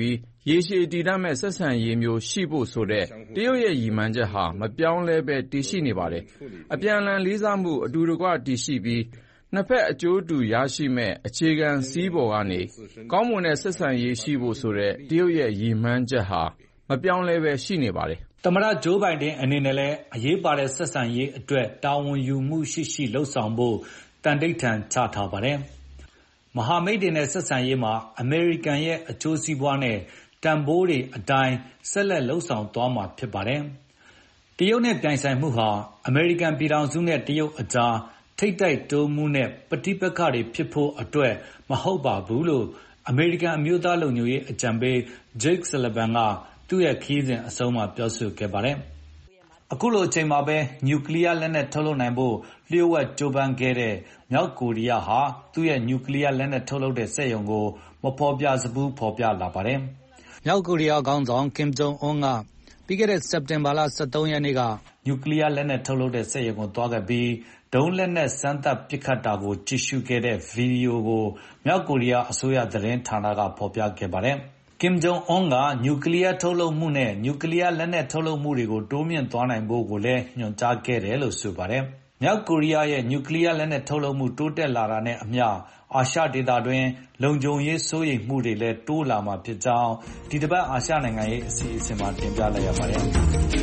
C: ရေရှည်တည်တတ်မဲ့ဆက်ဆံရေးမျိုးရှိဖို့ဆိုတဲ့တရုတ်ရဲ့ရည်မှန်းချက်ဟာမပြောင်းလဲပဲတည်ရှိနေပါတယ်။အပြန်အလှန်လေးစားမှုအတူတကွတည်ရှိပြီးနှစ်ဖက်အကျိုးတူရရှိမဲ့အခြေခံစည်းပေါ်ကနေကောင်းမွန်တဲ့ဆက်ဆံရေးရှိဖို့ဆိုတဲ့တရုတ်ရဲ့ရည်မှန်းချက်ဟာမပြောင်းလဲပဲရှိနေပါတယ်
B: ။သမ္မတဂျိုးဘိုင်ဒန်အနေနဲ့လည်းအရေးပါတဲ့ဆက်ဆံရေးအတွက်တာဝန်ယူမှုရှိရှိလှုပ်ဆောင်ဖို့တန်ဋိဌာန်ချထားပါတယ်။မဟာမိတ်တွေနဲ့ဆက်ဆံရေးမှာအမေရိကန်ရဲ့အကျိုးစီးပွားနဲ့တန်ဖိုးတွေအတိုင်းဆက်လက်လှုပ်ဆောင်သွားမှာဖြစ်ပါတယ်။တရုတ်နဲ့ပြိုင်ဆိုင်မှုဟာအမေရိကန်ပြည်ထောင်စုနဲ့တရုတ်အကြားထိပ်တိုက်တိုးမှုနဲ့ပဋိပက္ခတွေဖြစ်ဖို့အတွက်မဟုတ်ပါဘူးလို့အမေရိကန်အမျိုးသားလုံခြုံရေးအကြံပေး Jake Sullivan ကသူ့ရဲ့ခရီးစဉ်အဆုံးမှာပြောဆိုခဲ့ပါတယ်။အခုလိုအချိန်မှာပဲနျူကလ িয়ার လက်နက်ထုတ်လုပ်နိုင်ဖို့လျှို့ဝှက်ကြိုးပမ်းခဲ့တဲ့မြောက်ကိုရီးယားဟာသူ့ရဲ့နျူကလ িয়ার လက်နက်ထုတ်လုပ်တဲ့စက်ရုံကိုမဖော်ပြစဘူးဖော်ပြလာပါတယ်။မြောက်ကိုရီးယားခေါင်းဆောင်ကင်ဂျုံအွန်းကပြီးခဲ့တဲ့စက်တင်ဘာလ၁၃ရက်နေ့ကနျူကလ িয়ার လက်နက်ထုတ်လုပ်တဲ့စက်ရုံကိုသွားခဲ့ပြီးဒုံးလက်နက်စမ်းသပ်ပစ်ခတ်တာကိုကြည့်ရှုခဲ့တဲ့ဗီဒီယိုကိုမြောက်ကိုရီးယားအစိုးရသတင်းဌာနကဖော်ပြခဲ့ပါတယ်။ကင်ဂျုံအွန်းကနျူကလ িয়ার ထုတ်လုပ်မှုနဲ့နျူကလ িয়ার လက်နက်ထုတ်လုပ်မှုတွေကိုတိုးမြှင့်သွားနိုင်ဖို့ကိုလည်းညွှန်ကြားခဲ့တယ်လို့ဆိုပါတယ်။မြောက်ကိုရီးယားရဲ့နျူကလ িয়ার လက်နက်ထုတ်လုပ်မှုတိုးတက်လာတာနဲ့အမျှအာရှဒေသတွင်းလုံခြုံရေးစိုးရိမ်မှုတွေလည်းတိုးလာမှာဖြစ်ကြောင်းဒီတစ်ပတ်အာရှနိုင်ငံရေးအစီအစဉ်မှာတင်ပြလိုက်ရပါတယ်။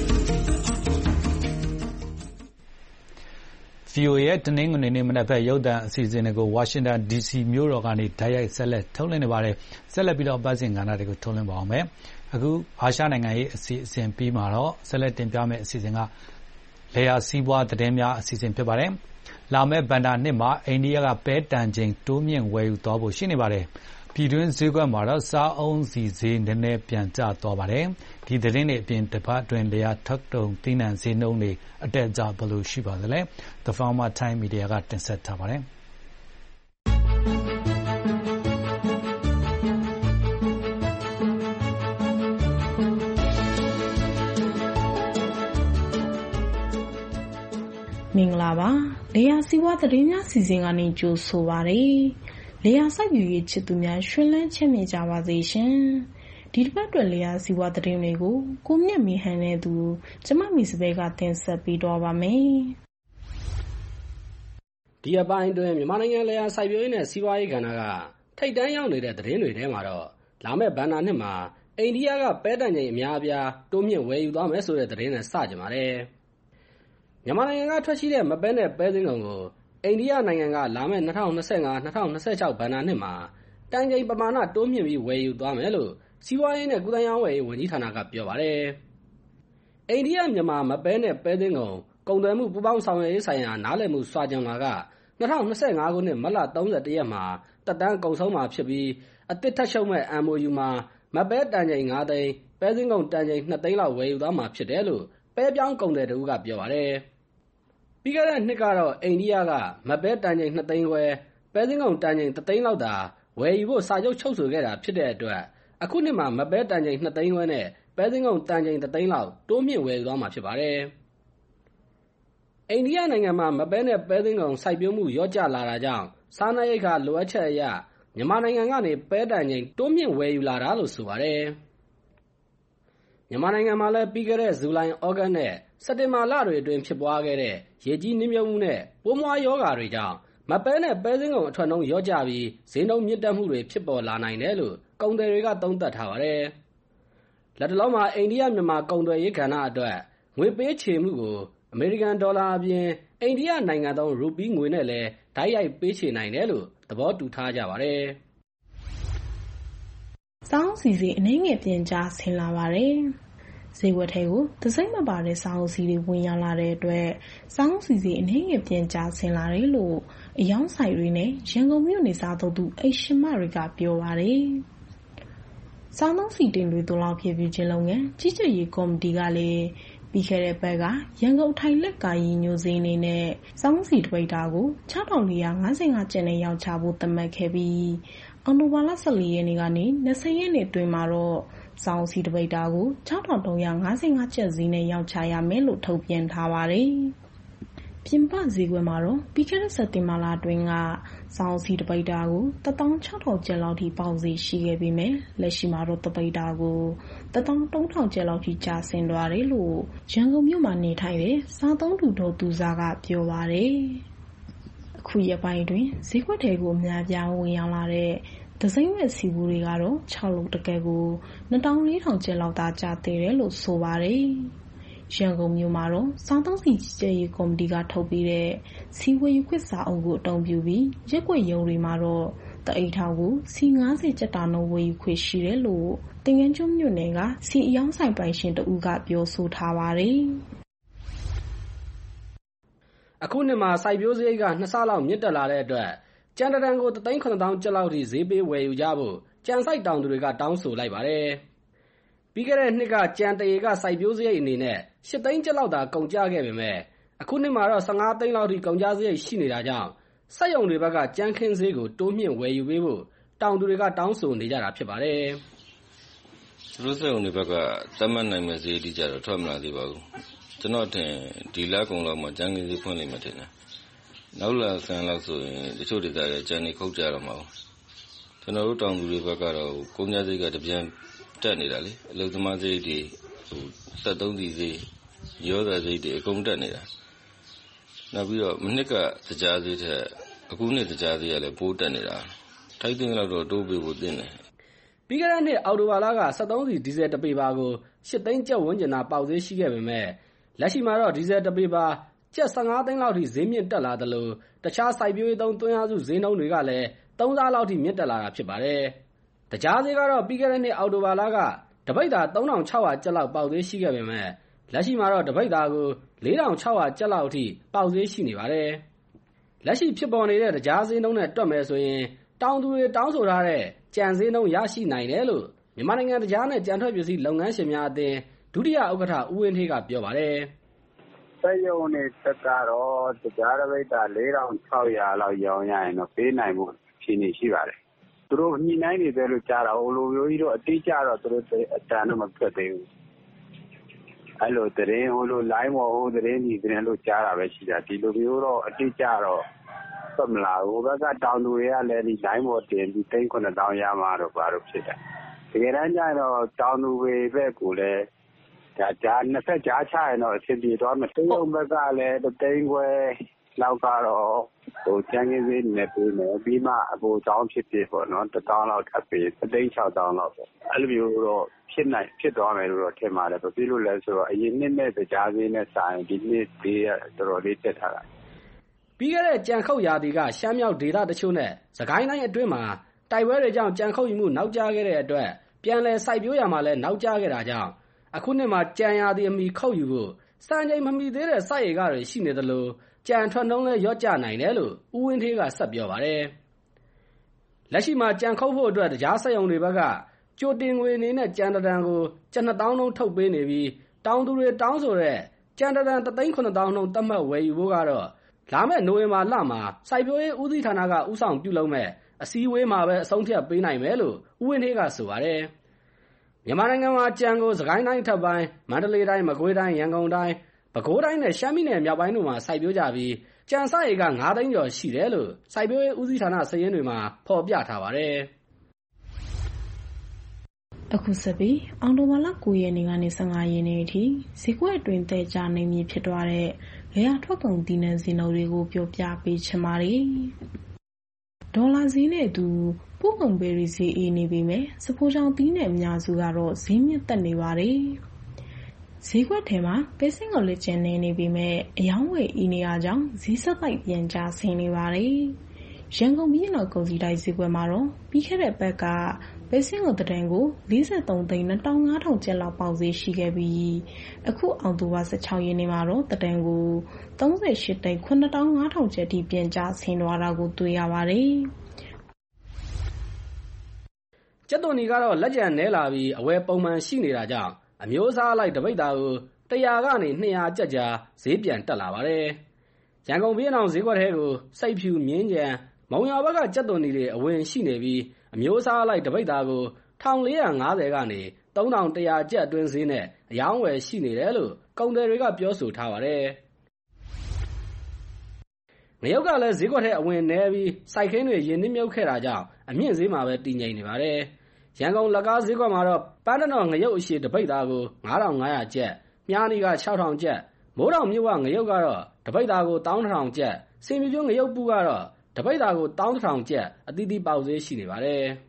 B: ဗွီအိုအေ ရဲ့တနင်္ဂနွေနေ့မနက်ဘက်ရုပ်သံအစီအစဉ်တွေကိုဝါရှင်တန်ဒီစီမြို့တော်ကနေတိုက်ရိုက်ဆက်လက်ထုတ်လွှင့်နေပါတယ်။ဆက်လက်ပြီးတော့အပတ်စဉ်ကဏ္ဍတွေကိုထုတ်လွှင့်ပါအောင်မယ်။အခုအာရှနိုင်ငံရေးအစီအစဉ်ပြီးမှာတော့ဆက်လက်တင်ပြမယ့်အစီအစဉ်ကလယ်ယာစီးပွားသတင်းများအစီအစဉ်ဖြစ်ပါတယ်။လာမယ့်ဘဏ္ဍာနှစ်မှာအိန္ဒိယကပဲတန်ချိန်တိုးမြင့်ဝယ်ယူသွားဖို့ရှိနေပါတယ်။ပြည်တွင်းဈေးကွက်မှာတော့စားအုန်းဆီဈေးနည်းနည်းပြန်ကျသွားပါတယ်။ဒီသတင်းတွေအပြင်တပတ်အတွင်းလယ်ယာထုတ်တုံသီးနှံဈေးနှုန်းတွေအတက်အကျဘယ်လိုရှိပါသလဲ။ The Farmer Time Media ကတင်ဆက်ထားပါတယ်။
O: မင်္ဂလာပါလယ်ယာစီးပွားသတင်းများစီစဉ်ကနေကြိုဆိုပါရစေလယ်ယာစိုက်ပျိုးရေးချစ်သူများရှင်လန်းချမ်းမြေ့ကြပါစေရှင်ဒီတစ်ပတ်အတွက်လယ်ယာစီးပွားသတင်းတွေကိုကိုမြတ်မီဟန်နဲ့သူကျမမီစပယ်ကတင်ဆက်ပေးတော့ပါမယ်
P: ဒီအပိုင်းအတွင်းမြန်မာနိုင်ငံလယ်ယာစိုက်ပျိုးရေးနဲ့စီးပွားရေးကဏ္ဍကထိပ်တန်းရောက်နေတဲ့သတင်းတွေထဲမှာတော့လာမယ့်ဘဏ္ဍာနှစ်မှာအိန္ဒိယကပဲတန်ချိန်အများအပြားတိုးမြင့်ဝယ်ယူသွားမယ်ဆိုတဲ့သတင်းနဲ့စကြပါတယ်မြန်မာနိုင်ငံကထွက်ရှိတဲ့မပဲနဲ့ပဲစင်းကုန်ကိုအိန္ဒိယနိုင်ငံကလာမယ့်၂၀၂၅-၂၀၂၆ဘဏ္ဍာနှစ်မှာတန်ချိန်ပမာဏတိုးမြင့်ပြီးဝယ်ယူသွားမယ်လို့စီးပွားရေးနဲ့ကူးသန်းရောင်းဝယ်ရေးဝန်ကြီးဌာနကပြောပါတယ်။အိန္ဒိယမြန်မာမပဲနဲ့ပဲစင်းကုန်ကုန်သွယ်မှုပူးပေါင်းဆောင်ရွက်ရေးဆိုင်ရာနားလည်မှုစွာကြံလာက၂၀၂၅ခုနှစ်မတ်လ၃၁ရက်မှာတက်တန်းကုန်ဆုံးမှာဖြစ်ပြီးအသစ်ထပ်ရှုံးမဲ့ M O U မှာမပဲတန်ချိန်၅သိန်းပဲစင်းကုန်တန်ချိန်၂သိန်းလောက်ဝယ်ယူသွားမှာဖြစ်တယ်လို့ပဲပြောင်းကုန်သည်တဦးကပြောပါတယ်။ပြီးခဲ့တဲ့နှစ်ကတော့အိန္ဒိယကမပဲတန်ချိန်၂သိန်းခွဲပဲစင်းကုန်တန်ချိန်၁သိန်းလောက်သာဝယ်ယူဖို့စာချုပ်ချုပ်ဆိုခဲ့တာဖြစ်တဲ့အတွက်အခုနှစ်မှာမပဲတန်ချိန်၂သိန်းခွဲနဲ့ပဲစင်းကုန်တန်ချိန်၁သိန်းလောက်တိုးမြင့်ဝယ်ယူသွားမှာဖြစ်ပါတယ်။အိန္ဒိယနိုင်ငံမှာမပဲနဲ့ပဲစင်းကုန်စိုက်ပျိုးမှုလျော့ကျလာတာကြောင့်စားနပ်ရိက္ခာလိုအပ်ချက်အရမြန်မာနိုင်ငံကနေပဲတန်ချိန်တိုးမြင့်ဝယ်ယူလာတာလို့ဆိုပါတယ်။မြန်မာနိုင်ငံမှာလည်းပြီးခဲ့တဲ့ဇူလိုင်၊ဩဂတ်နဲ့စက်တင်ဘာလတွေအတွင်းဖြစ်ပွားခဲ့တဲ့ရေကြီးနစ်မြုပ်မှုနဲ့ပိုးမွှားရောဂါတွေကြောင့်မပဲနဲ့ပဲစင်းကုန်အထွက်နှုန်းလျော့ကျပြီးဈေးနှုန်းမြင့်တက်မှုတွေဖြစ်ပေါ်လာနိုင်တယ်လို့ကုန်သည်တွေကသုံးသပ်ထားပါတယ်။လက်တလောမှာအိန္ဒိယမြန်မာကုန်သွယ်ရေးကဏ္ဍအတွက်ငွေပေးချေမှုကိုအမေရိကန်ဒေါ်လာအပြင်အိန္ဒိယနိုင်ငံသုံးရူပီးငွေနဲ့လည်းတိုက်ရိုက်ပေးချေနိုင်တယ်လို့သဘောတူထားကြပါတယ်
O: ။စောင်းစီစီအနှဲငယ်ပြင်ကြားဆင်းလာပါတယ်။ဈေးဝယ်ထဲကိုသစိမ့်မပါတဲ့စောင်းစီတွေဝင်ရောက်လာတဲ့အတွက်စောင်းစီစီအနှဲငယ်ပြင်ကြားဆင်းလာတယ်လို့အယောင်ဆိုင်တွေနဲ့ရန်ကုန်မြို့နေစားသုံးသူအိရှင်မတွေကပြောပါတယ်။စောင်းသုံးစီတင်တွေသုံးလောက်ဖြစ်ပြီးချင်းလုပ်ငန်းကြီးကြပ်ရေးကော်မတီကလည်းပြီးခဲ့တဲ့ဘက်ကရန်ကုန်ထိုင်လက်ကာယီညိုစင်းနေနဲ့စောင်းစီတပိတ်တာကို၆ထောင်၄ရာ၅၅ကျပ်နဲ့ရောင်းချဖို့သတ်မှတ်ခဲ့ပြီးအောက်တိုဘာလ၁၄ရက်နေ့ကနေ၂၀ရက်နေ့အတွင်းမှာတော့စောင်းစီတပိတ်တာကို၆ထောင်၃ရာ၅၅ကျပ်ဈေးနဲ့ရောင်းချရမယ်လို့ထုတ်ပြန်ထားပါတယ်။ပြင်ပဈေးကွက်မှာတော့ပြီးခဲ့တဲ့စက်တင်ဘာလအတွင်းကစောင်းစီတပိတ်တာကိုတစ်သောင်းခြောက်ထောင်ကျပ်လောက်ထိပေါက်ဈေးရှိခဲ့ပေမဲ့လက်ရှိမှာတော့တပိတ်တာကိုတစ်သောင်းသုံးထောင်ကျပ်လောက်ထိကျဆင်းသွားတယ်လို့ရန်ကုန်မြို့မှာနေထိုင်တဲ့စားသုံးသူတို့သူစားကပြောပါတယ်။အခုရက်ပိုင်းတွင်ဈေးကွက်ထဲကိုအများပြားဝင်ရောက်လာတဲ့ဒဇိမ့်မဲ့စီဘူးတွေကတော့ခြောက်လုံးတကယ်ကိုနှစ်တောင်းလေးထောင်ကျပ်လောက်သာကျသေးတယ်လို့ဆိုပါတယ်။ရန်ကုန်မြို့မှာတော့စားသုံးစီကြီးကြပ်ရေးကော်မတီကထုတ်ပေးတဲ့စီဝယ်ယူခွင့်စာအုပ်ကိုအသုံးပြုပြီးရက်ွက်ရုံတွေမှာတော့တအိတ်ထောင်ကိုစီငါးဆယ်ကျပ်တာနှုန်းဝယ်ယူခွင့်ရှိတယ်လို့တင်ငန်းကျွန်းမြို့နယ်ကစီအယောင်းဆိုင်ပိုင်ရှင်တဦးကပြောဆိုထားပါတယ်
P: ။အခုနှစ်မှာစိုက်ပျိုးစရိတ်ကနှစ်ဆလောက်မြင့်တက်လာတဲ့အတွက်ကြံတရံကိုတစ်သိန်းခုနှစ်သောင်းကျပ်လောက်ထိဈေးပေးဝယ်ယူကြဖို့ကြံစိုက်တောင်သူတွေကတောင်းဆိုလိုက်ပါတယ်။ပြီးခဲ့တဲ့နှစ်ကကြံတရေကစိုက်ပျိုးစရိတ်အနေနဲ့ရှစ်သိန်းကျပ်လောက်သာကုန်ကျခဲ့ပေမဲ့အခုနှစ်မှာတော့ဆယ့်ငါးသိန်းလောက်ထိကုန်ကျစရိတ်ရှိနေတာကြောင့်စက်ရုံတွေဘက်ကကြံခင်းဈေးကိုတိုးမြင့်ဝယ်ယူပေးဖို့တောင်သူတွေကတောင်းဆိုနေကြတာဖြစ်ပါတယ်
Q: ။သူတို့စက်ရုံတွေဘက်ကသတ်မှတ်နိုင်မဲ့ဈေးအတိအကျတော့ထွက်မလာသေးပါဘူး။ကျွန်တော်ထင်ဒီလကုန်လောက်မှကြံခင်းဈေးဖွင့်လိမ့်မယ်ထင်တယ်။နောက်လဆန်းလောက်ဆိုရင်တချို့ဒေသတွေကြံနေခုတ်ကြတော့မှာ။ကျွန်တော်တို့တောင်သူတွေဘက်ကတော့ကုန်ကျစရိတ်ကတပြန်တက်နေတာလေအလုပ်သမားစရိတ်တွေဟိုစက်သုံးစီစရိတ်ရောသားစရိတ်တွေအကုန်တက်နေတာနောက်ပြီးတော့မနှစ်ကစကြားစရိတ်ထက်အခုနှစ်စကြားစရိတ်ကလည်းပိုးတက်နေတာထိုက်တင်လောက်တော့တိုးပေးဖို့တင်တယ်
P: ပြီးခဲ့တဲ့နှစ်အောက်တိုဘာလကစက်သုံးစီဒီဇယ်တပေပါကိုရှစ်သိန်းကျပ်ဝန်းကျင်သာပေါက်ဈေးရှိခဲ့ပေမဲ့လက်ရှိမှာတော့ဒီဇယ်တပေပါကျပ်ဆယ့်ငါးသိန်းလောက်ထိဈေးမြင့်တက်လာသလိုတခြားစိုက်ပျိုးရေးသုံးသွင်းအားစုဈေးနှုန်းတွေကလည်းသုံးဆလောက်ထိမြင့်တက်လာတာဖြစ်ပါတယ်တကြားဈေးကတော့ပြီးခဲ့တဲ့နှစ်အောက်တိုဘာလကတပိတ်တာသုံးထောင်ခြောက်ရာကျပ်လောက်ပေါက်ဈေးရှိခဲ့ပေမဲ့လက်ရှိမှာတော့တပိတ်တာကိုလေးထောင်ခြောက်ရာကျပ်လောက်အထိပေါက်ဈေးရှိနေပါတယ်။လက်ရှိဖြစ်ပေါ်နေတဲ့တကြားဈေးနှုန်းနဲ့တွက်မယ်ဆိုရင်တောင်သူတွေတောင်းဆိုထားတဲ့ကြံဈေးနှုန်းရရှိနိုင်တယ်လို့မြန်မာနိုင်ငံတကြားနဲ့ကြံထွက်ပစ္စည်းလုပ်ငန်းရှင်များအသင်းဒုတိယဥက္ကဋ္ဌဦးဝင်းဌေးကပြောပါတယ်
R: ။စက်ရုံတွေတက်ကတော့တကြားတပိတ်တာလေးထောင်ခြောက်ရာလောက်ရောင်းရရင်တော့ပေးနိုင်မှုအခြေအနေရှိပါတယ်။သူတို့ညှိနှိုင်းနေတယ်လို့ကြားတာဟိုလိုမျိုးကြီးတော့အတိအကျတော့သူတို့အတန်တော့မပြတ်သေးဘူးအဲ့လိုတရင်ဟိုလို line ပေါ်ဟိုတရင်ဒီတရင်လို့ကြားတာပဲရှိတာဒီလိုမျိုးတော့အတိအကျတော့ပတ်မလာဘူးဘက်ကတောင်သူတွေကလည်းဒီ line ပေါ်တင်ပြီးသိန်းခုနှစ်သောင်းရမှာတော့ဘာလို့ဖြစ်တယ်တကယ်တမ်းကျတော့တောင်သူတွေဘက်ကိုလည်းဒါကြားနှစ်ဖက်ကြားချရင်တော့အဆင်ပြေသွားမယ်တရုတ်ဘက်ကလည်းသိန်းခွဲလောက်ကတော့ဟိုကျန်းကင်းစေးနဲ့ပေးမယ်ပြီးမှအပေါ်ကြောင်းဖြစ်ဖြစ်ပေါ့နော်တစ်တောင်းလောက်ထပ်ပေးသိန်းခြောက်သောင်းလောက်ပေါ့အဲ့လိုမျိုးတော့ဖြစ်နိုင်ဖြစ်သွားမယ်လို့တော့ထင်ပါတယ်ဘာဖြစ်လို့လဲဆိုတော့အရင်နှစ်နဲ့ကြားစင်းနဲ့စာရင်ဒီနှစ်သေးရတော်တော်လေးတက်ထားတာ
P: ပြီးခဲ့တဲ့ကြံခုတ်ရာသီကရှမ်းမြောက်ဒေသတချို့နဲ့စကိုင်းတိုင်းအတွင်းမှာတိုက်ပွဲတွေကြောင့်ကြံခုတ်ယူမှုနောက်ကျခဲ့တဲ့အတွက်ပြန်လည်စိုက်ပျိုးရမှာလည်းနောက်ကျခဲ့တာကြောင့်အခုနှစ်မှာကြံရာသီအမီခုတ်ယူဖို့စံချိန်မမီသေးတဲ့စိုက်ရည်ကတွေရှိနေသလိုကြံထွက်နှုန်းလည်းရော့ကျနိုင်တယ်လို့ဦးဝင်းဌေးကဆက်ပြောပါတယ်လက်ရှိမှာကြံခုတ်ဖို့အတွက်တရားစက်ရုံတွေဘက်ကကြိုတင်ငွေအနေနဲ့ကြံတရံကိုကျပ်နှစ်သောင်းနှုန်းထုတ်ပေးနေပြီးတောင်သူတွေတောင်းဆိုတဲ့ကြံတရံတစ်သိန်းခုနှစ်သောင်းနှုန်းသတ်မှတ်ဝယ်ယူဖို့ကတော့လာမယ့်နိုဝင်ဘာလမှာစိုက်ပျိုးရေးဦးစီးဌာနကဦးဆောင်ပြုလုပ်မဲ့အစည်းအဝေးမှာပဲအဆုံးဖြတ်ပေးနိုင်မယ်လို့ဦးဝင်းဌေးကဆိုပါတယ်မြန်မာနိုင်ငံမှာကြံကိုစကိုင်းတိုင်းထပ်ပိုင်းမန္တလေးတိုင်းမကွေးတိုင်းရန်ကုန်တိုင်းပဲခူးတိုင်းနဲ့ရှမ်းပြည်နယ်မြောက်ပိုင်းတို့မှာစိုက်ပျိုးကြပြီးကြံစရည်ကငါးသိန်းကျော်ရှိတယ်လို့စိုက်ပျိုးရေးဦးစီးဌာနစာရင်းတွေမှာဖော်ပြထားပါတယ်
O: အခုဆက်ပြီးအောက်တိုဘာလကိုရက်နေ့ကနေဆယ့်ငါးရက်နေ့အထိဈေးကွက်အတွင်းတဲကြနေမည်ဖြစ်သွားတဲ့လယ်ယာထွက်ကုန်သီးနှံဈေးနှုန်းတွေကိုပြောပြပေးချင်ပါတယ်။ဒေါ်လာဈေးနဲ့အတူပို့ကုန်ပဲရီဈေးအေးနေပေမဲ့စဖိုးချောင်းသီးနှံအများစုကတော့ဈေးမြင့်တက်နေပါတယ်။ဈေးကွက်ထဲမှာပဲစင်းကိုလက်ကျန်နေနေပေမဲ့အယောင်းဝယ်အေးနေရကြောင်းဈေးဆက်တိုက်ပြန်ကျဆင်းနေပါတယ်။ရန်ကုန်ပြည်နယ်ကုန်စည်ဒိုင်ဈေးကွက်မှာတော့ပြီးခဲ့တဲ့ဘက်ကပဲစင်းကိုတန်ကိုလေးဆယ်သုံးသိန်းနှစ်ထောင်ငါးထောင်ကျပ်လောက်ပေါက်ဈေးရှိခဲ့ပြီးအခုအောက်တိုဘာဆယ့်ခြောက်ရက်နေ့မှာတော့တန်ကိုသုံးဆယ်ရှစ်သိန်းခုနှစ်ထောင်ငါးထောင်ကျပ်ထိပြန်ကျဆင်းသွားတာကိုတွေ့ရပါတယ်
P: ။ကျပ်သွန်နီကတော့လက်ကျန်နဲလာပြီးအဝယ်ပုံမှန်ရှိနေတာကြောင့်အမျိုးအစားအလိုက်တပိတ်တာကိုတရာကနေနှစ်ရာကျပ်ကြာဈေးပြန်တက်လာပါတယ်။ရန်ကုန်ပြည်အောင်ဈေးကွက်ထဲကိုစိတ်ဖြူမြင်းကြံမုံရွာဘက်ကကျပ်သွန်နီတွေအဝင်ရှိနေပြီးအမျိုးအစားအလိုက်တပိတ်တာကိုတစ်ထောင်လေးရာငါးဆယ်ကနေသုံးထောင်တစ်ရာကျပ်အတွင်းဈေးနဲ့အယောင်းဝယ်ရှိနေတယ်လို့ကုန်သည်တွေကပြောဆိုထားပါတယ်။ငရုတ်ကလည်းဈေးကွက်ထဲအဝင်နည်းပြီးစိုက်ခင်းတွေရေနစ်မြုပ်ခဲ့တာကြောင့်အမြင့်ဈေးမှာပဲတည်ငြိမ်နေပါတယ်။ရန်ကုန်လက်ကားဈေးကွက်မှာတော့ပန်းတနော်ငရုတ်အရှည်တပိတ်သားကိုငါးထောင်ငါးရာကျပ်၊မြားနီကခြောက်ထောင်ကျပ်၊မိုးတောင်မြို့ကငရုတ်ကတော့တပိတ်သားကိုတစ်သောင်းတစ်ထောင်ကျပ်၊စင်ပြပြိုးငရုတ်ပူကတော့တပိတ်သားကိုတစ်သောင်းတစ်ထောင်ကျပ်အသီးသီးပေါက်ဈေးရှိနေပါတယ်။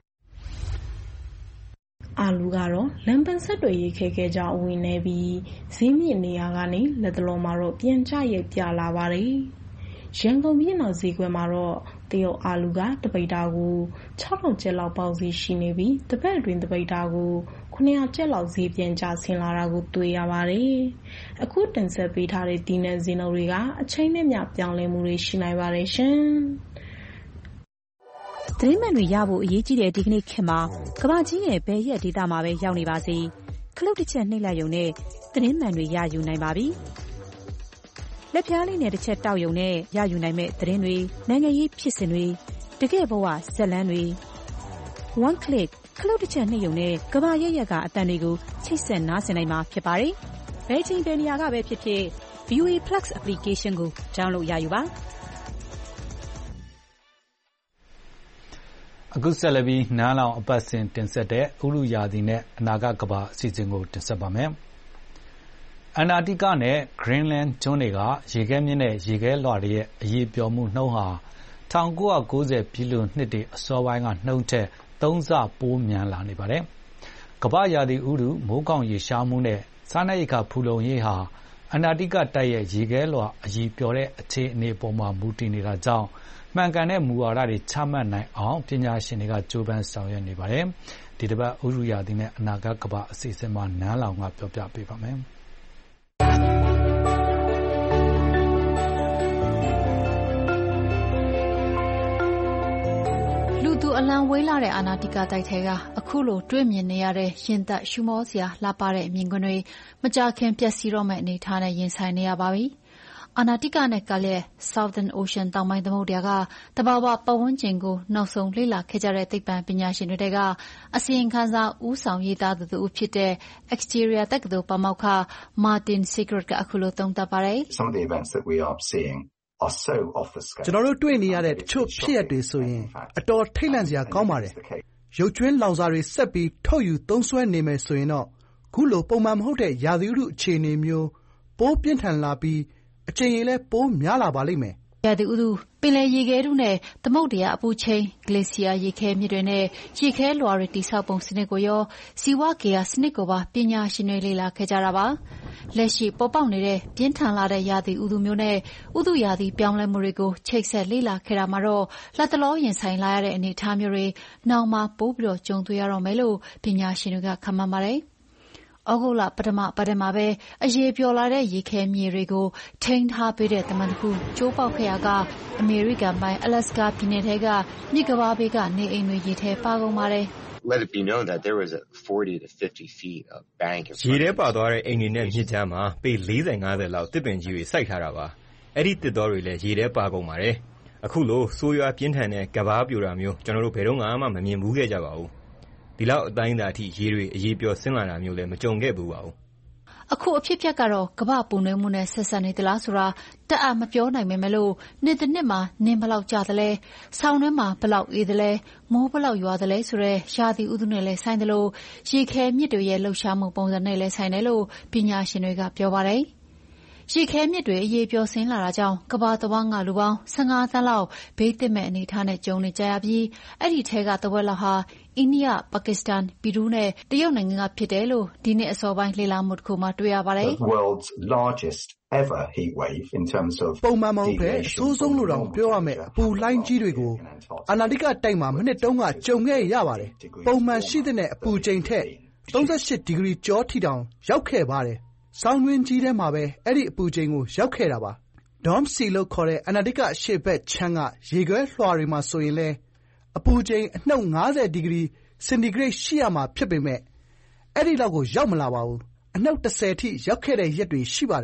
O: အာလူကတော့လမ်းပန်းဆက်တွေရေးခဲခဲကြောင့်အဝင်နေပြီးဈေးမြင့်နေရာကနေလက်တလုံးမှာတော့ပြန်ကျရိတ်ပြလာပါတယ်။ရန်ကုန်ပြည်တော်ဈေးကွက်မှာတော့တရုတ်အာလူကတပိတ်တာကိုခြောက်ထောင်ကျပ်လောက်ပေါက်ဈေးရှိနေပြီးတပတ်အတွင်းတပိတ်တာကိုခုနှစ်ရာကျပ်လောက်ဈေးပြန်ကျဆင်းလာတာကိုတွေ့ရပါတယ်။အခုတင်ဆက်ပေးထားတဲ့ဒီနယ်ဈေးနှုန်းတွေကအချိန်နဲ့မျှပြောင်းလဲမှုတွေရှိနိုင်ပါတယ်ရှင်။
S: သတင်းမှန်တွေရဖို့အရေးကြီးတဲ့ဒီကနေ့ခေတ်မှာကမ္ဘာကြီးရဲ့ဘယ်ရက်ဒေသမှာပဲရောက်နေပါစေခလုတ်တစ်ချက်နှိပ်လိုက်ရုံနဲ့သတင်းမှန်တွေရယူနိုင်ပါပြီ။လက်ဖြားလေးနဲ့တစ်ချက်တောက်ရုံနဲ့ရယူနိုင်မဲ့သတင်းတွေနိုင်ငံရေးဖြစ်စဉ်တွေတကယ့်ဘဝဇာတ်လမ်းတွေ one click ခလုတ်တစ်ချက်နှိပ်ရုံနဲ့ကမ္ဘာရဲ့ရက်ကအတန်တွေကိုချိတ်ဆက်နားဆင်နိုင်မှာဖြစ်ပါတယ်။ဘယ်ချိန်ဘယ်နေရာကပဲဖြစ်ဖြစ် ဗီ အို အေ Plus application ကို download ရယူပါ။
B: အခုဆက်လက်ပြီးနန်းလောင်အပတ်စဉ်တင်ဆက်တဲ့ဥရုရာသီနဲ့အနာဂတ်ကမ္ဘာအစီအစဉ်ကိုတင်ဆက်ပါမယ်။အန္တာတိကနဲ့ Greenland ကျွန်းတွေကရေခဲမြစ်နဲ့ရေခဲလွှာတွေရဲ့အရေးပျော်မှုနှုန်းဟာ၁၉၉၀ပြည့်လွန်နှစ်တွေအစောပိုင်းကနှုန်းထက်သုံးဆပိုမြန်လာနေပါတယ်။ကမ္ဘာရာသီဥတုမိုးကောင်းရေရှားမှုနဲ့စားနပ်ရိက္ခာဖူလုံရေးဟာအန္တာတိကတိုက်ရဲ့ရေခဲလွှာအရေးပျော်တဲ့အခြေအနေပေါ်မှာမူတည်နေတာကြောင့်မှန်ကန်တဲ့မူဝါဒတွေချမှတ်နိုင်အောင်ပညာရှင်တွေကကြိုးပမ်းဆောင်ရွက်နေပါတယ်။ဒီတစ်ပတ်ဥရုရာသီနဲ့အနာဂတ်ကမ္ဘာအစီအစဉ်မှာနန်းလောင်ကပြောပြပေးပါမယ်။
K: လူသူအလံဝေးလာတဲ့အာနာတိကတိုက်ထဲကအခုလိုတွေ့မြင်နေရတဲ့ရင်သက်ရှုမောစရာလှပတဲ့မြင်ကွင်းတွေမကြာခင်ပျက်စီးတော့မယ့်အနေအထားနဲ့ရင်ဆိုင်နေရပါပြီ။အာနာတိကနဲ့ကလည်း Southern Ocean တောင်ပိုင်းသမုဒ္ဒရာကတဘာဝပတ်ဝန်းကျင်ကိုနောက်ဆုံးလေ့လာခဲ့ကြတဲ့သိပ္ပံပညာရှင်တွေကအစီရင်ခံစာဦးဆောင်ရေးသားသူတူဖြစ်တဲ့ Exeter တက္ကသိုလ်ပါမောက္ခ Martin Segrett ကအခုလိုသုံးသပ်ပါတယ်။
T: Some of the events that we are seeing are so off the scale.
U: ကျွန်တော်တို့တွေ့နေရတဲ့တချို့ဖြစ်ရပ်တွေဆိုရင်အတော်ထိတ်လန့်စရာကောင်းပါတယ်။ရုပ်ကြွင်းလောင်စာတွေဆက်ပြီးထုတ်ယူသုံးစွဲနေမယ်ဆိုရင်တော့ခုလိုပုံမှန်မဟုတ်တဲ့ရာသီဥတုအခြေအနေမျိုးပိုပြင်းထန်လာပြီးအချိန်ကြီးလည်းပိုများလာပါလိမ့်မယ်
K: ။ရာသီဥတုပင်လယ်ရေခဲတုနဲ့သမုဒ္ဒရာအပူချိန်ဂလေဆီယာရေခဲမြစ်တွေနဲ့ရေခဲလွှာတွေတိဆောက်ပုံစနစ်ကိုရောဇီဝဂေဟစနစ်ကိုပါပညာရှင်တွေလေ့လာခဲ့ကြတာပါ။လက်ရှိပေါ်ပေါက်နေတဲ့ပြင်းထန်လာတဲ့ရာသီဥတုမျိုးနဲ့ဥတုရာသီပြောင်းလဲမှုတွေကိုချိတ်ဆက်လေ့လာခဲ့တာမှာတော့လက်တလောရင်ဆိုင်လာရတဲ့အနေအထားမျိုးတွေနောက်မှာပိုပြီးတော့ကြုံတွေ့ရတော့မယ်လို့ပညာရှင်တွေကခန့်မှန်းပါတယ်။ဩဂုတ်လပထမပတ်ထဲမှာပဲအရေးပျော်လာတဲ့ရေခဲမြေတွေကိုထိန်းထားပေးတဲ့တမန်တစ်ခုကျိုးပေါက်ခဲ့ရကအမေရိကန်ပိုင်းအလက်စကာပြည်နယ်ထဲကမြစ်ကမ်းပါးဘေးကနေအိမ်တွေရေထဲပါကုန်ပါတယ်။
V: Let it be known that there was a forty to fifty feet of bank.
W: ရေထဲပါသွားတဲ့အိမ်တွေနဲ့မြစ်ကြားမှာပေလေးဆယ်ငါးဆယ်လောက်တစ်ပင်ကြီးတွေစိုက်ထားတာပါ။အဲ့ဒီတစ်တော်တွေလည်းရေထဲပါကုန်ပါတယ်။အခုလိုဆိုးရွားပြင်းထန်တဲ့ကဘာပြိုတာမျိုးကျွန်တော်တို့ဘယ်တော့မှမမြင်ဘူးခဲ့ကြပါဘူး။ဒီလောက်အတိုင်းအတာအထိရေတွေအရေးပျော်ဆင်းလာတာမျိုးလည်းမကြုံခဲ့ဘူးပါဘူး
K: ။အခုအဖြစ်အပျက်ကတော့ကမ္ဘာ့ပူနွေးမှုနဲ့ဆက်စပ်နေသလားဆိုတာတတ်အပ်မပြောနိုင်ပေမဲ့လို့နေ့တစ်နှစ်မှာနင်းဘယ်လောက်ကျသလဲဆောင်းထဲမှာဘယ်လောက်အေးသလဲမိုးဘယ်လောက်ရွာသလဲဆိုတဲ့ရာသီဥတုနဲ့လည်းဆိုင်တယ်လို့ရေခဲမြစ်တွေရဲ့လှုပ်ရှားမှုပုံစံနဲ့လည်းဆိုင်တယ်လို့ပညာရှင်တွေကပြောပါတယ်။ရေခဲမြစ်တွေအရေးပျော်ဆင်းလာတာကြောင့်ကမ္ဘာတစ်ဝန်းကလူပေါင်း၁၅သန်းလောက်ဘေးသင့်မဲ့အနေအထားနဲ့ကြုံနေကြရပြီးအဲ့ဒီထဲကတဝက်လောက်ဟာအိန္ဒိယ၊ပါကစ္စတန်၊ပီရူးနဲ့တရုတ်နိုင်ငံကဖြစ်တယ်လို့ဒီနှစ်အစောပိုင်းလေ့လာမှုတစ်ခုမှတွေ့ရပါတယ်။
T: The world's largest ever heat wave in terms of
U: ပုံမှန်မဟုတ်ပဲအဆိုးဆုံးလို့တောင်ပြောရမယ်အပူလှိုင်းကြီးတွေကိုအာနာတိကတိုက်မှာမိနစ်တုန်းကကြုံခဲ့ရပါတယ်။ပုံမှန်ရှိတဲ့အပူချိန်ထက်သုံးရှစ်ဒီဂရီကျော်ထိတောင်ရောက်ခဲ့ပါတယ်။ဆောင်းတွင်းကြီးထဲမှာပဲအဲ့ဒီအပူချိန်ကိုရောက်ခဲ့တာပါ။ Dome Sea လို့ခေါ်တဲ့အနာတိကအရှေ့ဘက်ခြမ်းကရေခဲလွှာတွေမှာဆိုရင်လဲအပူချိန်အနှုတ်ငါးဆယ်ဒီဂရီစင်တီဂရိတ်ရှိရမှာဖြစ်ပေမဲ့အဲ့ဒီလောက်ကိုရောက်မလာပါဘူး။အနှုတ်တစ်ဆယ်ထိရောက်ခဲ့တဲ့ရက်တွေရှိပါတယ်
K: ဒ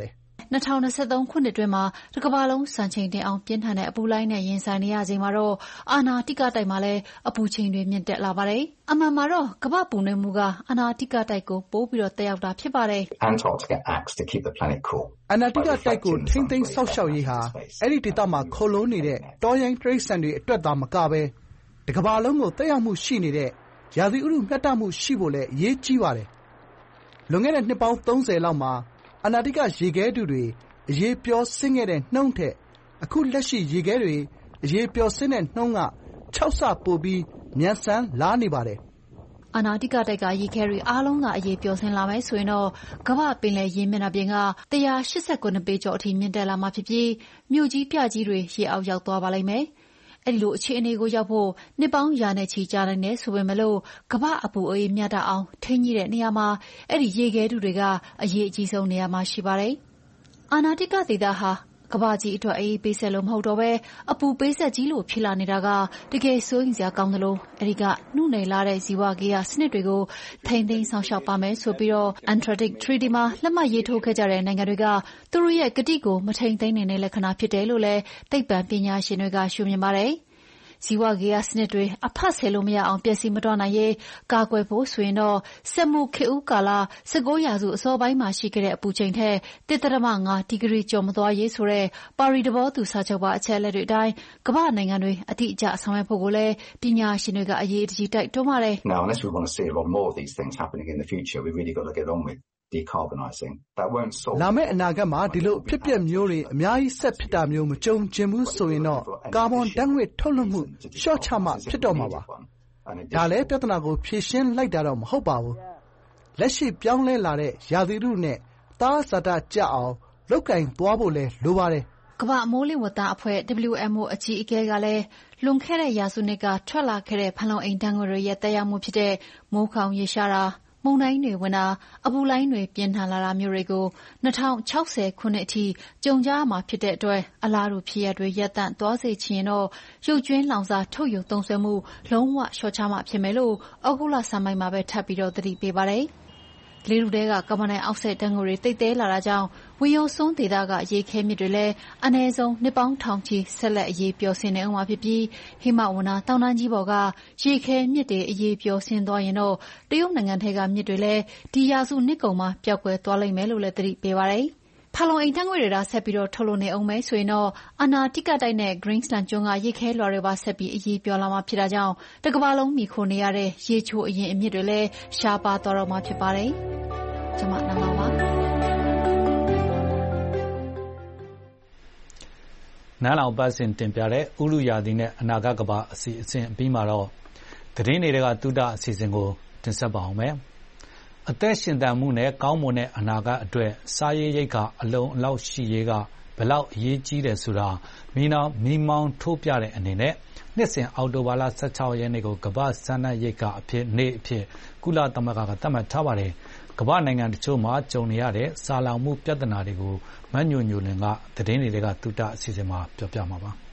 A: ၂၀၂၃ ခုနှစ်အတွင်းမှာတစ်ကမ္ဘာလုံးစံချိန်တင်အောင်ပြင်းထန်တဲ့အပူလှိုင်းနဲ့ရင်ဆိုင်နေရချိန်မှာတော့အာနာတိကတိုက်မှာလည်းအပူချိန်တွေမြင့်တက်လာပါတယ်။အမှန်မှာတော့ကမ္ဘာ့ပူနွေးမှုကအာနာတိကတိုက်ကိုပိုပြီးတော့သက်ရောက်တာဖြစ်ပါတယ်။
T: Antarctica acts to keep the planet cool.
U: အာနာတိကတိုက်ကိုထိမ့်သိမ်းဆောက်ရှောက်ရေးဟာအဲ့ဒီဒေသမှာခိုလှုံနေတဲ့တောရိုင်းတိရစ္ဆာန်တွေအတွက်သာမကပဲတစ်ကမ္ဘာလုံးကိုသက်ရောက်မှုရှိနေတဲ့ရာသီဥတုမျှတမှုရှိဖို့လည်းအရေးကြီးပါတယ်။လွန်ခဲ့တဲ့နှစ်ပေါင်းသုံးဆယ်လောက်မှာအာနာတိကရေခဲတုတွေအရေပျော်ဆင်းခဲ့တဲ့နှုန်းထက်အခုလက်ရှိရေခဲတွေအရေပျော်ဆင်းတဲ့နှုန်းကခြောက်ဆပိုပြီးမြန်ဆန်လာနေပါတယ်
A: ။အာနာတိကတိုက်ကရေခဲတွေအားလုံးကအရေပျော်ဆင်းလာမယ်ဆိုရင်တော့ကမ္ဘာ့ပင်လယ်ရေမျက်နှာပြင်က၁၈၉ပေကျော်အထိမြင့်တက်လာမှာဖြစ်ပြီးမြို့ကြီးပြကြီးတွေရေအောက်ရောက်သွားပါလိမ့်မယ်။အဲဒီလိုအခြေအနေကိုရောက်ဖို့နှစ်ပေါင်းရာနဲ့ချီကြာနိုင်တယ်ဆိုပေမဲ့လို့ကမ္ဘာ့အပူအေးမျှတအောင်ထိန်းညှိတဲ့နေရာမှာအဲဒီရေခဲတုတွေကအရေးအကြီးဆုံးနေရာမှာရှိပါတယ်။အာနာတိကဒေသဟာကမ္ဘာကြီးအတွက်အေးပေးဆက်လို့မဟုတ်တော့ပဲအပူပေးဆက်ကြီးလို့ဖြစ်လာနေတာကတကယ်စိုးရိမ်စရာကောင်းသလိုအဲဒီကနှုတ်နယ်လာတဲ့ဇီဝကေယစနစ်တွေကိုထိန်းသိမ်းဆောင်ရှောက်ပါမယ်ဆိုပြီးတော့ Antarctic Treaty မှာလက်မှတ်ရေးထိုးခဲ့ကြတဲ့နိုင်ငံတွေကသူတို့ရဲ့ကတိကိုမထိန်းသိမ်းနိုင်တဲ့လက္ခဏာဖြစ်တယ်လို့လည်းသိပ္ပံပညာရှင်တွေကရှုမြင်ပါတယ်။ဇီဝကေယစနစ်တွေအဖတ်ဆယ်လို့မရအောင်ပျက်စီးမသွားနိုင်ရေးကာကွယ်ဖို့ဆိုရင်တော့စက်မှုခေတ်ဦးကာလ၁၉ရာစုအစောပိုင်းမှာရှိခဲ့တဲ့အပူချိန်ထက်၁.၅ ဒီဂရီကျော်မသွားရေးဆိုတဲ့ပါရီသဘောတူစာချုပ်ပါအချက်အလက်တွေအတိုင်းကမ္ဘာနိုင်ငံတွေအတိအကျဆောင်ရွက်ဖို့ကိုလည်းပညာရှင်တွေကအရေးတကြီးတိုက်တွန်းပါတယ်။
T: Now, unless we want to see a lot more of these things happening in the future, we really got to get on with decarbonizing. That won't solve.
U: လာမယ့်အနာဂတ်မှာဒီလိုဖြစ်ပျက်မျိုးတွေအများကြီးဆက်ဖြစ်တာမျိုးမကြုံကျင်ဘူးဆိုရင်တော့ကာဗွန်ဓာတ်ငွေ့ထုတ်လွှတ်မှုလျှော့ချမှဖြစ်တော့မှာပါ။ဒါလည်းပြဿနာကိုဖြေရှင်းလိုက်တာတော့မဟုတ်ပါဘူး။လက်ရှိပြောင်းလဲလာတဲ့ရာသီဥတုနဲ့သားဇာတကျအောင်လုပ်ကင်သွားဖို့လည်းလိုပါတယ်
A: ။ကမ္ဘာ့မိုးလေဝသအဖွဲ့ W M O အကြီးအကဲကလည်းလွန်ခဲ့တဲ့ရာစုနှစ်ကထွက်လာခဲ့တဲ့ဖန်လုံအိမ်ဓာတ်ငွေ့တွေရဲ့သက်ရောက်မှုဖြစ်တဲ့မိုးခေါင်ရေရှားတာမုန်တိုင်းတွေဝင်တာအပူလှိုင်းတွေပြင်းထန်လာတာမျိုးတွေကို၂၀၆၀ခုနှစ်အထိကြုံကြရမှာဖြစ်တဲ့အတွက်အလားတူဖြစ်ရပ်တွေရပ်တန့်သွားစေချင်ရင်တော့ရုပ်ကြွင်းလောင်စာထုတ်ယူသုံးစွဲမှုလုံးဝလျှော့ချမှဖြစ်မယ်လို့ဩဂုတ်လဆန်းပိုင်းမှာပဲထပ်ပြီးတော့သတိပေးပါတယ်။လေထုထဲကကာဗွန်ဒိုင်အောက်ဆိုက်ဓာတ်ငွေ့တွေသိပ်သည်းလာတာကြောင့်ဝင်ရိုးစွန်းဒေသကရေခဲမြစ်တွေလည်းအနည်းဆုံးနှစ်ပေါင်းထောင်ချီဆက်လက်အရေးပျော်ဆင်းနေဦးမှာဖြစ်ပြီးဟိမဝန္တာတောင်တန်းကြီးပေါ်ကရေခဲမြစ်တွေအရေးပျော်ဆင်းသွားရင်တော့တရုတ်နိုင်ငံထဲကမြစ်တွေလည်းဒီရာစုနှစ်ကုန်မှာပျောက်ကွယ်သွားလိမ့်မယ်လို့လည်းသတိပေးပါတယ်။ဖန်လုံအိမ်ဓာတ်ငွေ့တွေကဆက်ပြီးတော့ထုတ်လွှတ်နေအောင်မယ်ဆိုရင်တော့အာနာတိကတိုက်နဲ့ Greenland ကျွန်းကရေခဲလွှာတွေပါဆက်ပြီးအရေးပျော်လာမှာဖြစ်တာကြောင့်တစ်ကမ္ဘာလုံးမှီခိုနေရတဲ့ရေချိုအရင်အမြစ်တွေလည်းရှားပါသွားတော့မှာဖြစ်ပါတယ်။ကျမနာမပါ
B: နားလောင်ပတ်စင်တင်ပြတဲ့ဥရုရာသီနဲ့အနာဂတ်ကမ္ဘာအစီအစဉ်အပြီးမှာတော့သတင်းတွေကသုတအစီအစဉ်ကိုတင်ဆက်ပါအောင်မယ်။အသက်ရှင်သန်မှုနဲ့ကောင်းမွန်တဲ့အနာဂတ်အတွက်စားရေးရိတ်ကအလုံးအလောက်ရှိရေးကဘယ်လောက်အရေးကြီးတယ်ဆိုတာမိနောင်မိမောင်းထိုးပြတဲ့အနေနဲ့နှစ်စဉ်အောက်တိုဘာလ၁၆ရက်နေ့ကိုကမ္ဘာစားနပ်ရိတ်ကအဖြစ်နေ့အဖြစ်ကုလသမဂ္ဂကသတ်မှတ်ထားပါတယ်။ကမ္ဘာနိုင်ငံတချို့မှာကြုံနေရတဲ့စာလောင်မှုပြဿနာတွေကိုမညိုညိုလင်ကသတင်းတွေကသုတအစီအစဉ်မှာပြောပြမှာပါ။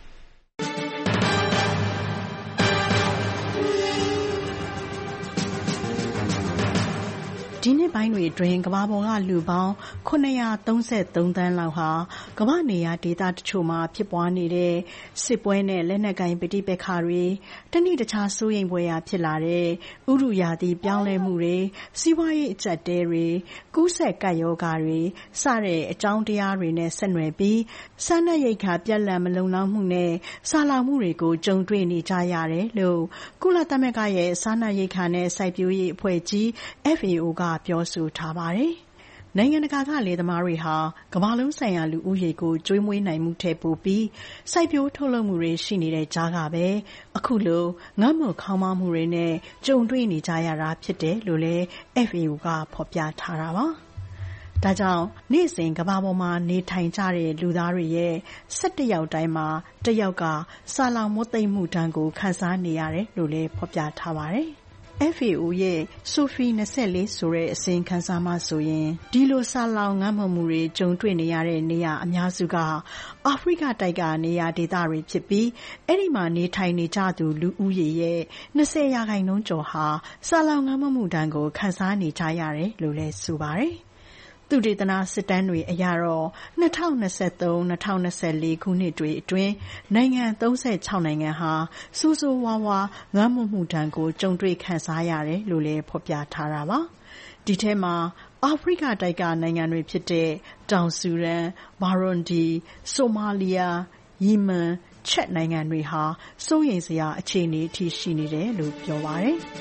O: ဒီနှစ်ပိုင်းတွေအတွင်းကမ္ဘာပေါ်ကလူပေါင်း၇၃၃သန်းလောက်ဟာကမ္ဘာနေရာဒေသတချို့မှာဖြစ်ပွားနေတဲ့စစ်ပွဲနဲ့လက်နက်ကိုင်ပဋိပက္ခတွေတနေ့တခြားစိုးရိမ်ဖွယ်ရာဖြစ်လာတဲ့ဥတုရာသီပြောင်းလဲမှုတွေစီးပွားရေးအကျပ်အတည်းတွေကူးစက်ကပ်ရောဂါတွေစတဲ့အကြောင်းတရားတွေနဲ့ဆက်နွယ်ပြီးစားနပ်ရိက္ခာပြတ်လတ်မလုံလောက်မှုနဲ့ဆာလောင်မှုတွေကိုကြုံတွေ့နေကြရတယ်လို့ကုလသမဂ္ဂရဲ့စားနပ်ရိက္ခာနဲ့စိုက်ပျိုးရေးအဖွဲ့ကြီး F A O ကပြောဆိုထားပါတယ်။နိုင်ငံတကာကလယ်သမားတွေဟာကမ္ဘာလုံးဆိုင်ရာလူဦးရေကိုကျွေးမွေးနိုင်မှုထက်ပိုပြီးစိုက်ပျိုးထုတ်လုပ်မှုတွေရှိနေတဲ့ကြားကပဲအခုလိုငတ်မွတ်ခေါင်းပါးမှုတွေနဲ့ကြုံတွေ့နေကြရတာဖြစ်တယ်လို့လည်း F A O ကဖော်ပြထားတာပါ။ဒါကြောင့်နေ့စဉ်ကမ္ဘာပေါ်မှာနေထိုင်ကြတဲ့လူသားတွေရဲ့၁၁ယောက်တိုင်းမှာတစ်ယောက်ကဆာလောင်မွတ်သိပ်မှုဒဏ်ကိုခံစားနေရတယ်လို့လည်းဖော်ပြထားပါတယ်။ F A O ရဲ့ Sophie ၂၄ဆိုတဲ့အစီရင်ခံစာမှာဆိုရင်ဒီလိုဆာလောင်ငတ်မွတ်မှုတွေကြုံတွေ့နေရတဲ့နေရာအများစုကအာဖရိကတိုက်ကနေရာဒေသတွေဖြစ်ပြီးအဲ့ဒီမှာနေထိုင်နေကြသူလူဦးရေရဲ့၂၀ရာခိုင်နှုန်းကျော်ဟာဆာလောင်ငတ်မွတ်မှုဒဏ်ကိုခံစားနေကြရတယ်လို့လည်းဆိုပါတယ်။သူ
D: သုတေသနစစ်တမ်းတွေအရတော့၂၀၂၃-၂၀၂၄ ခုနှစ်တွေအတွင်းနိုင်ငံ၃၆နိုင်ငံဟာဆိုးဆိုးဝါးဝါးငတ်မွတ်မှုဒဏ်ကိုကြုံတွေ့ခံစားရတယ်လို့လည်းဖော်ပြထားတာပါ။ဒီထဲမှာအာဖရိကတိုက်ကနိုင်ငံတွေဖြစ်တဲ့တောင်ဆူဒန်၊ဘာရွန်ဒီ၊ဆိုမာလီယာ၊ယီမန်၊ချက်နိုင်ငံတွေဟာစိုးရိမ်စရာအခြေအနေအထိရှိနေတယ်လို့ပြောပါတယ်။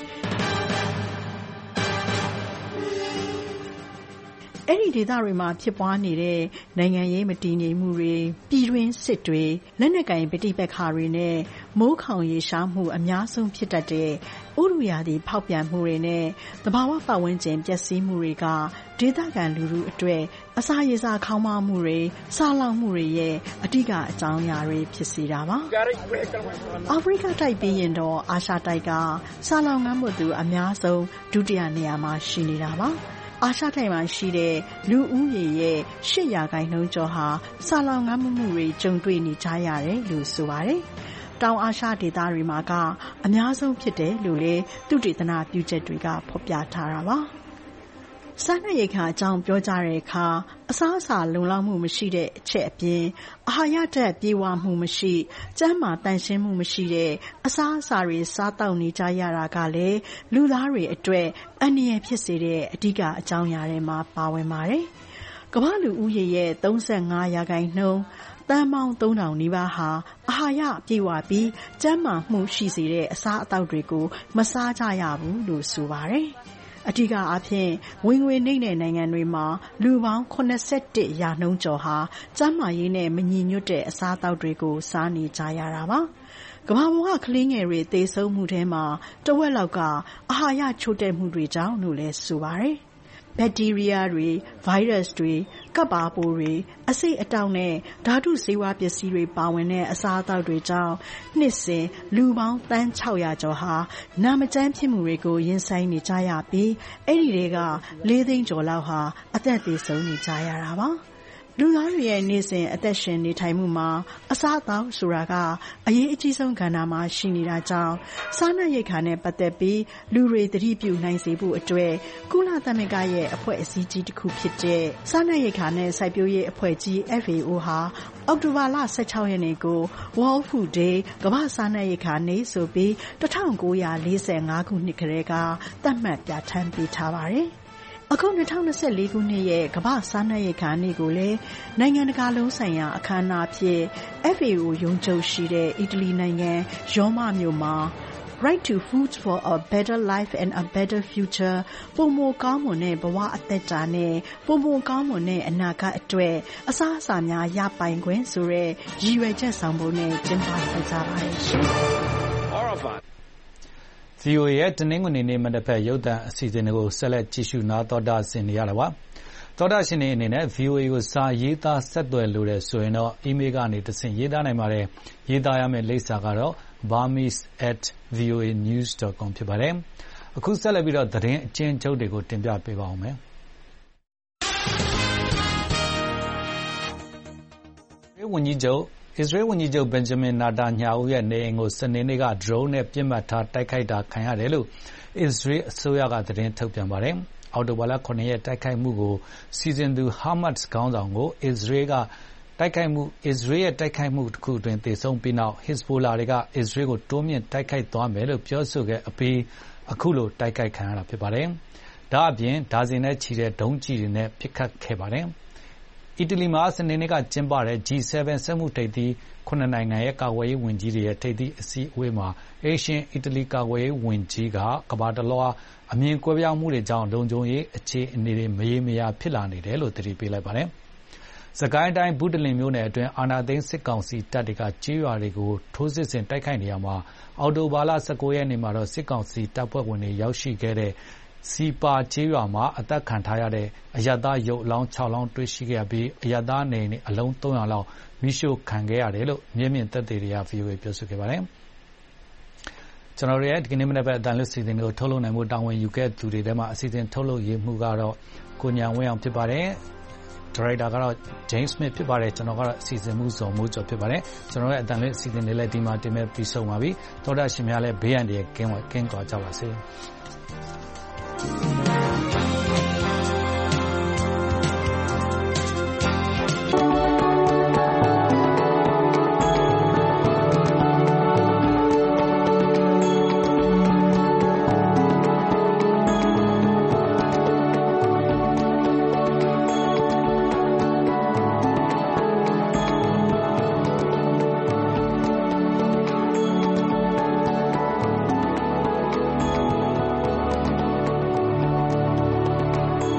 D: အဲ့ဒီဒေသတွေမှာဖြစ်ပွားနေတဲ့နိုင်ငံရေးမတည်ငြိမ်မှုတွေ၊ပြည်တွင်းစစ်တွေ၊လက်နက်ကိုင်ပဋိပက္ခတွေနဲ့မိုးခေါင်ရေရှားမှုအများဆုံးဖြစ်တတ်တဲ့ဥတုရာသီဖောက်ပြန်မှုတွေနဲ့သဘာဝပတ်ဝန်းကျင်ပျက်စီးမှုတွေကဒေသခံလူထုအတွက်အစာရေစာခေါင်းပါးမှုတွေ၊ဆာလောင်မှုတွေရဲ့အဓိကအကြောင်းအရာတွေဖြစ်စေတာပါ။အာဖရိကတိုက်ပြီးရင်တော့အာရှတိုက်ကဆာလောင်ငတ်မွတ်သူအများဆုံးဒုတိယနေရာမှာရှိနေတာပါ။အာရှတိုက်မှာရှိတဲ့လူဦးရေရဲ့၈ရာခိုင်နှုန်းကျော်ဟာဆာလောင်ငတ်မွတ်မှုတွေကြုံတွေ့နေကြရတယ်လို့ဆိုပါတယ်။တောင်အာရှဒေသတွေမှာကအများဆုံးဖြစ်တယ်လို့လည်းသုတေသနပြုချက်တွေကဖော်ပြထားတာပါ။စားနပ်ရိက္ခာအကြောင်းပြောကြတဲ့အခါအစားအစာလုံလောက်မှုမရှိတဲ့အချက်အပြင်အာဟာရဓာတ်ပြည့်ဝမှုမရှိ၊ကျန်းမာသန့်ရှင်းမှုမရှိတဲ့အစားအစာတွေစားသောက်နေကြရတာကလည်းလူသားတွေအတွက်အန္တရာယ်ဖြစ်စေတဲ့အဓိကအကြောင်းအရာတွေမှာပါဝင်ပါတယ်။ကမ္ဘာ့လူဦးရေရဲ့၃၅ရာခိုင်နှုန်းသန်းပေါင်းသုံးထောင်နီးပါးဟာအာဟာရပြည့်ဝပြီးကျန်းမာမှုရှိစေတဲ့အစားအသောက်တွေကိုမစားကြရဘူးလို့ဆိုပါတယ်။အဓိကအားဖြင့်ဝင်ငွေနိမ့်တဲ့နိုင်ငံတွေမှာလူပေါင်း၇၁ရာနှုန်းကျော်ဟာကျန်းမာရေးနဲ့မညီညွတ်တဲ့အစားအသောက်တွေကိုစားနေကြရတာပါ။ကမ္ဘာပေါ်ကကလေးငယ်တွေသေဆုံးမှုထဲမှာတဝက်လောက်ကအာဟာရချို့တဲ့မှုတွေကြောင့်လို့လည်းဆိုပါတယ်။ဘက်တီးရီးယားတွေ၊ဗိုင်းရပ်စ်တွေ၊ကပ်ပါပိုးတွေ၊အဆိပ်အတောက်နဲ့ဓာတုဆေးဝါးပစ္စည်းတွေပါဝင်တဲ့အစားအသောက်တွေကြောင့်နှစ်စဉ်လူပေါင်းသန်း၆ရာကျော်ဟာနာမကျန်းဖြစ်မှုတွေကိုရင်ဆိုင်နေကြရပြီးအဲ့ဒီထဲကလေးသိန်းကျော်လောက်ဟာအသက်သေဆုံးနေကြရတာပါ။လူသားတွေရဲ့နေ့စဉ်အသက်ရှင်နေထိုင်မှုမှာအစားအသောက်ဆိုတာကအရေးအကြီးဆုံးကဏ္ဍမှာရှိနေတာကြောင့်စားနပ်ရိက္ခာနဲ့ပတ်သက်ပြီးလူတွေသတိပြုနိုင်စေဖို့အတွက်ကုလသမဂ္ဂရဲ့အဖွဲ့အစည်းကြီးတစ်ခုဖြစ်တဲ့စားနပ်ရိက္ခာနဲ့စိုက်ပျိုးရေးအဖွဲ့ကြီး F A O ဟာအောက်တိုဘာလ၁၆ရက်နေ့ကို World Food Day ကမ္ဘာ့စားနပ်ရိက္ခာနေ့ဆိုပြီး၁၉၄၅ခုနှစ်ကတည်းကသတ်မှတ်ပြဋ္ဌာန်းပေးထားပါတယ်။အခု၂၀၂၄ခုနှစ်ရဲ့ကမ္ဘာ့စားနပ်ရိက္ခာနေ့ကိုလည်းနိုင်ငံတကာလုံးဆိုင်ရာအခမ်းအနားအဖြစ် F A O ရုံးချုပ်ရှိတဲ့အီတလီနိုင်ငံရောမမြို့မှာ Right to Food for a Better Life and a Better Future ပိုမိုကောင်းမွန်တဲ့ဘဝအသက်တာနဲ့ပိုမိုကောင်းမွန်တဲ့အနာဂတ်အတွက်အစားအစာများရပိုင်ခွင့်ဆိုတဲ့ရည်ရွယ်ချက်ဆောင်ပုဒ်နဲ့ကျင်းပခဲ့ကြပါတယ်ရှင်။
B: V O A ရဲ့တနင်္ဂနွေနေ့မနက်ဖြန်ရုပ်သံအစီအစဉ်တွေကိုဆက်လက်ကြည့်ရှုနားတော်တာဆင်နေရတာပါ။သောတာရှင်တွေအနေနဲ့ V O A ကိုစာရေးသားဆက်သွယ်လို့တဲ့ဆိုရင်တော့ email ကနေတဆင့်ရေးသားနိုင်ပါတယ်။ရေးသားရမယ့်လိပ်စာကတော့ burmese at v o a news dot com ဖြစ်ပါတယ်။အခုဆက်လက်ပြီးတော့သတင်းအကျဉ်းချုပ်တွေကိုတင်ပြပေးပါဦးမယ်။ဝန်ကြီးချုပ်အစ္စရေးဝန်ကြီးချုပ်ဘင်ဂျမင်နာတာညာဟုရဲ့နေအိမ်ကိုစနေနေ့က drone နဲ့ပစ်မှတ်ထားတိုက်ခိုက်တာခံရတယ်လို့အစ္စရေးအစိုးရကသတင်းထုတ်ပြန်ပါတယ်။အောက်တိုဘာလ၇ရက်တိုက်ခိုက်မှုကိုစီစဉ်သူဟာမတ်စ်ခေါင်းဆောင်ကိုအစ္စရေးကတိုက်ခိုက်မှုအစ္စရေးရဲ့တိုက်ခိုက်မှုတစ်ခုတွင်သေဆုံးပြီးနောက် Hezbollah တွေကအစ္စရေးကိုတိုးမြင့်တိုက်ခိုက်သွားမယ်လို့ပြောဆိုခဲ့အပြီးအခုလိုတိုက်ခိုက်ခံရတာဖြစ်ပါတယ်။ဒါအပြင်ဒါဇင်နဲ့ချီတဲ့ဒုံးကျည်တွေနဲ့ပစ်ခတ်ခဲ့ပါတယ်။အီတလီမှာစနေနေ့ကကျင်းပတဲ့ G 7 စက်မှုထိပ်သီးခုနှစ်နိုင်ငံရဲ့ကာကွယ်ရေးဝန်ကြီးတွေရဲ့ထိပ်သီးအစည်းအဝေးမှာအေရှင်းအီတလီကာကွယ်ရေးဝန်ကြီးကကမ္ဘာတလွှားအမြင်ကွဲပြားမှုတွေကြောင့်လုံခြုံရေးအခြေအနေတွေမရေမရာဖြစ်လာနေတယ်လို့သတိပေးလိုက်ပါတယ်။စကိုင်းတိုင်းဘုဒ္ဓလင်မြို့နယ်အတွင်းအာဏာသိမ်းစစ်ကောင်စီတပ်တွေကကြေးရွာတွေကိုထိုးစစ်ဆင်တိုက်ခိုက်နေရမှာအော်တိုဘာလ၁၉ရက်နေ့မှာတော့စစ်ကောင်စီတပ်ဖွဲ့ဝင်တွေရောက်ရှိခဲ့တဲ့စီပါကျေးရွာမှာအသက်ခံထားရတဲ့အရပ်သားရုပ်အလောင်း၆လောင်းတွေ့ရှိခဲ့ပြီးအရပ်သားနေအိမ်အလုံး၃ရာလောက်မိရှို့ခံခဲ့ရတယ်လို့မျက်မြင်သက်သေတွေက V O A ပြောဆိုခဲ့ပါတယ်။ကျွန်တော်တို့ရဲ့ဒီကနေ့မနေ့ပဲအတန်လွတ်စီစဉ်ကိုထုတ်လုပ်နိုင်မှုတာဝန်ယူခဲ့သူတွေထဲမှာအစီအစဉ်ထုတ်လုပ်ရေးမှုကတော့ကိုညာဝင်းအောင်ဖြစ်ပါတယ်။ဒါရိုက်တာကတော့ James Smith ဖြစ်ပါတယ်ကျွန်တော်ကတော့အစီအစဉ်မှုစုံမိုးကျော်ဖြစ်ပါတယ်ကျွန်တော်ရဲ့အတန်လွတ်စီစဉ်တွေလည်းဒီမှာတင်မဲ့ပြီးဆုံးပါပြီ။သောတာရှင်များလည်းဘေးရန်တွေကင်းဝဲကင်းကွာကြပါစေ။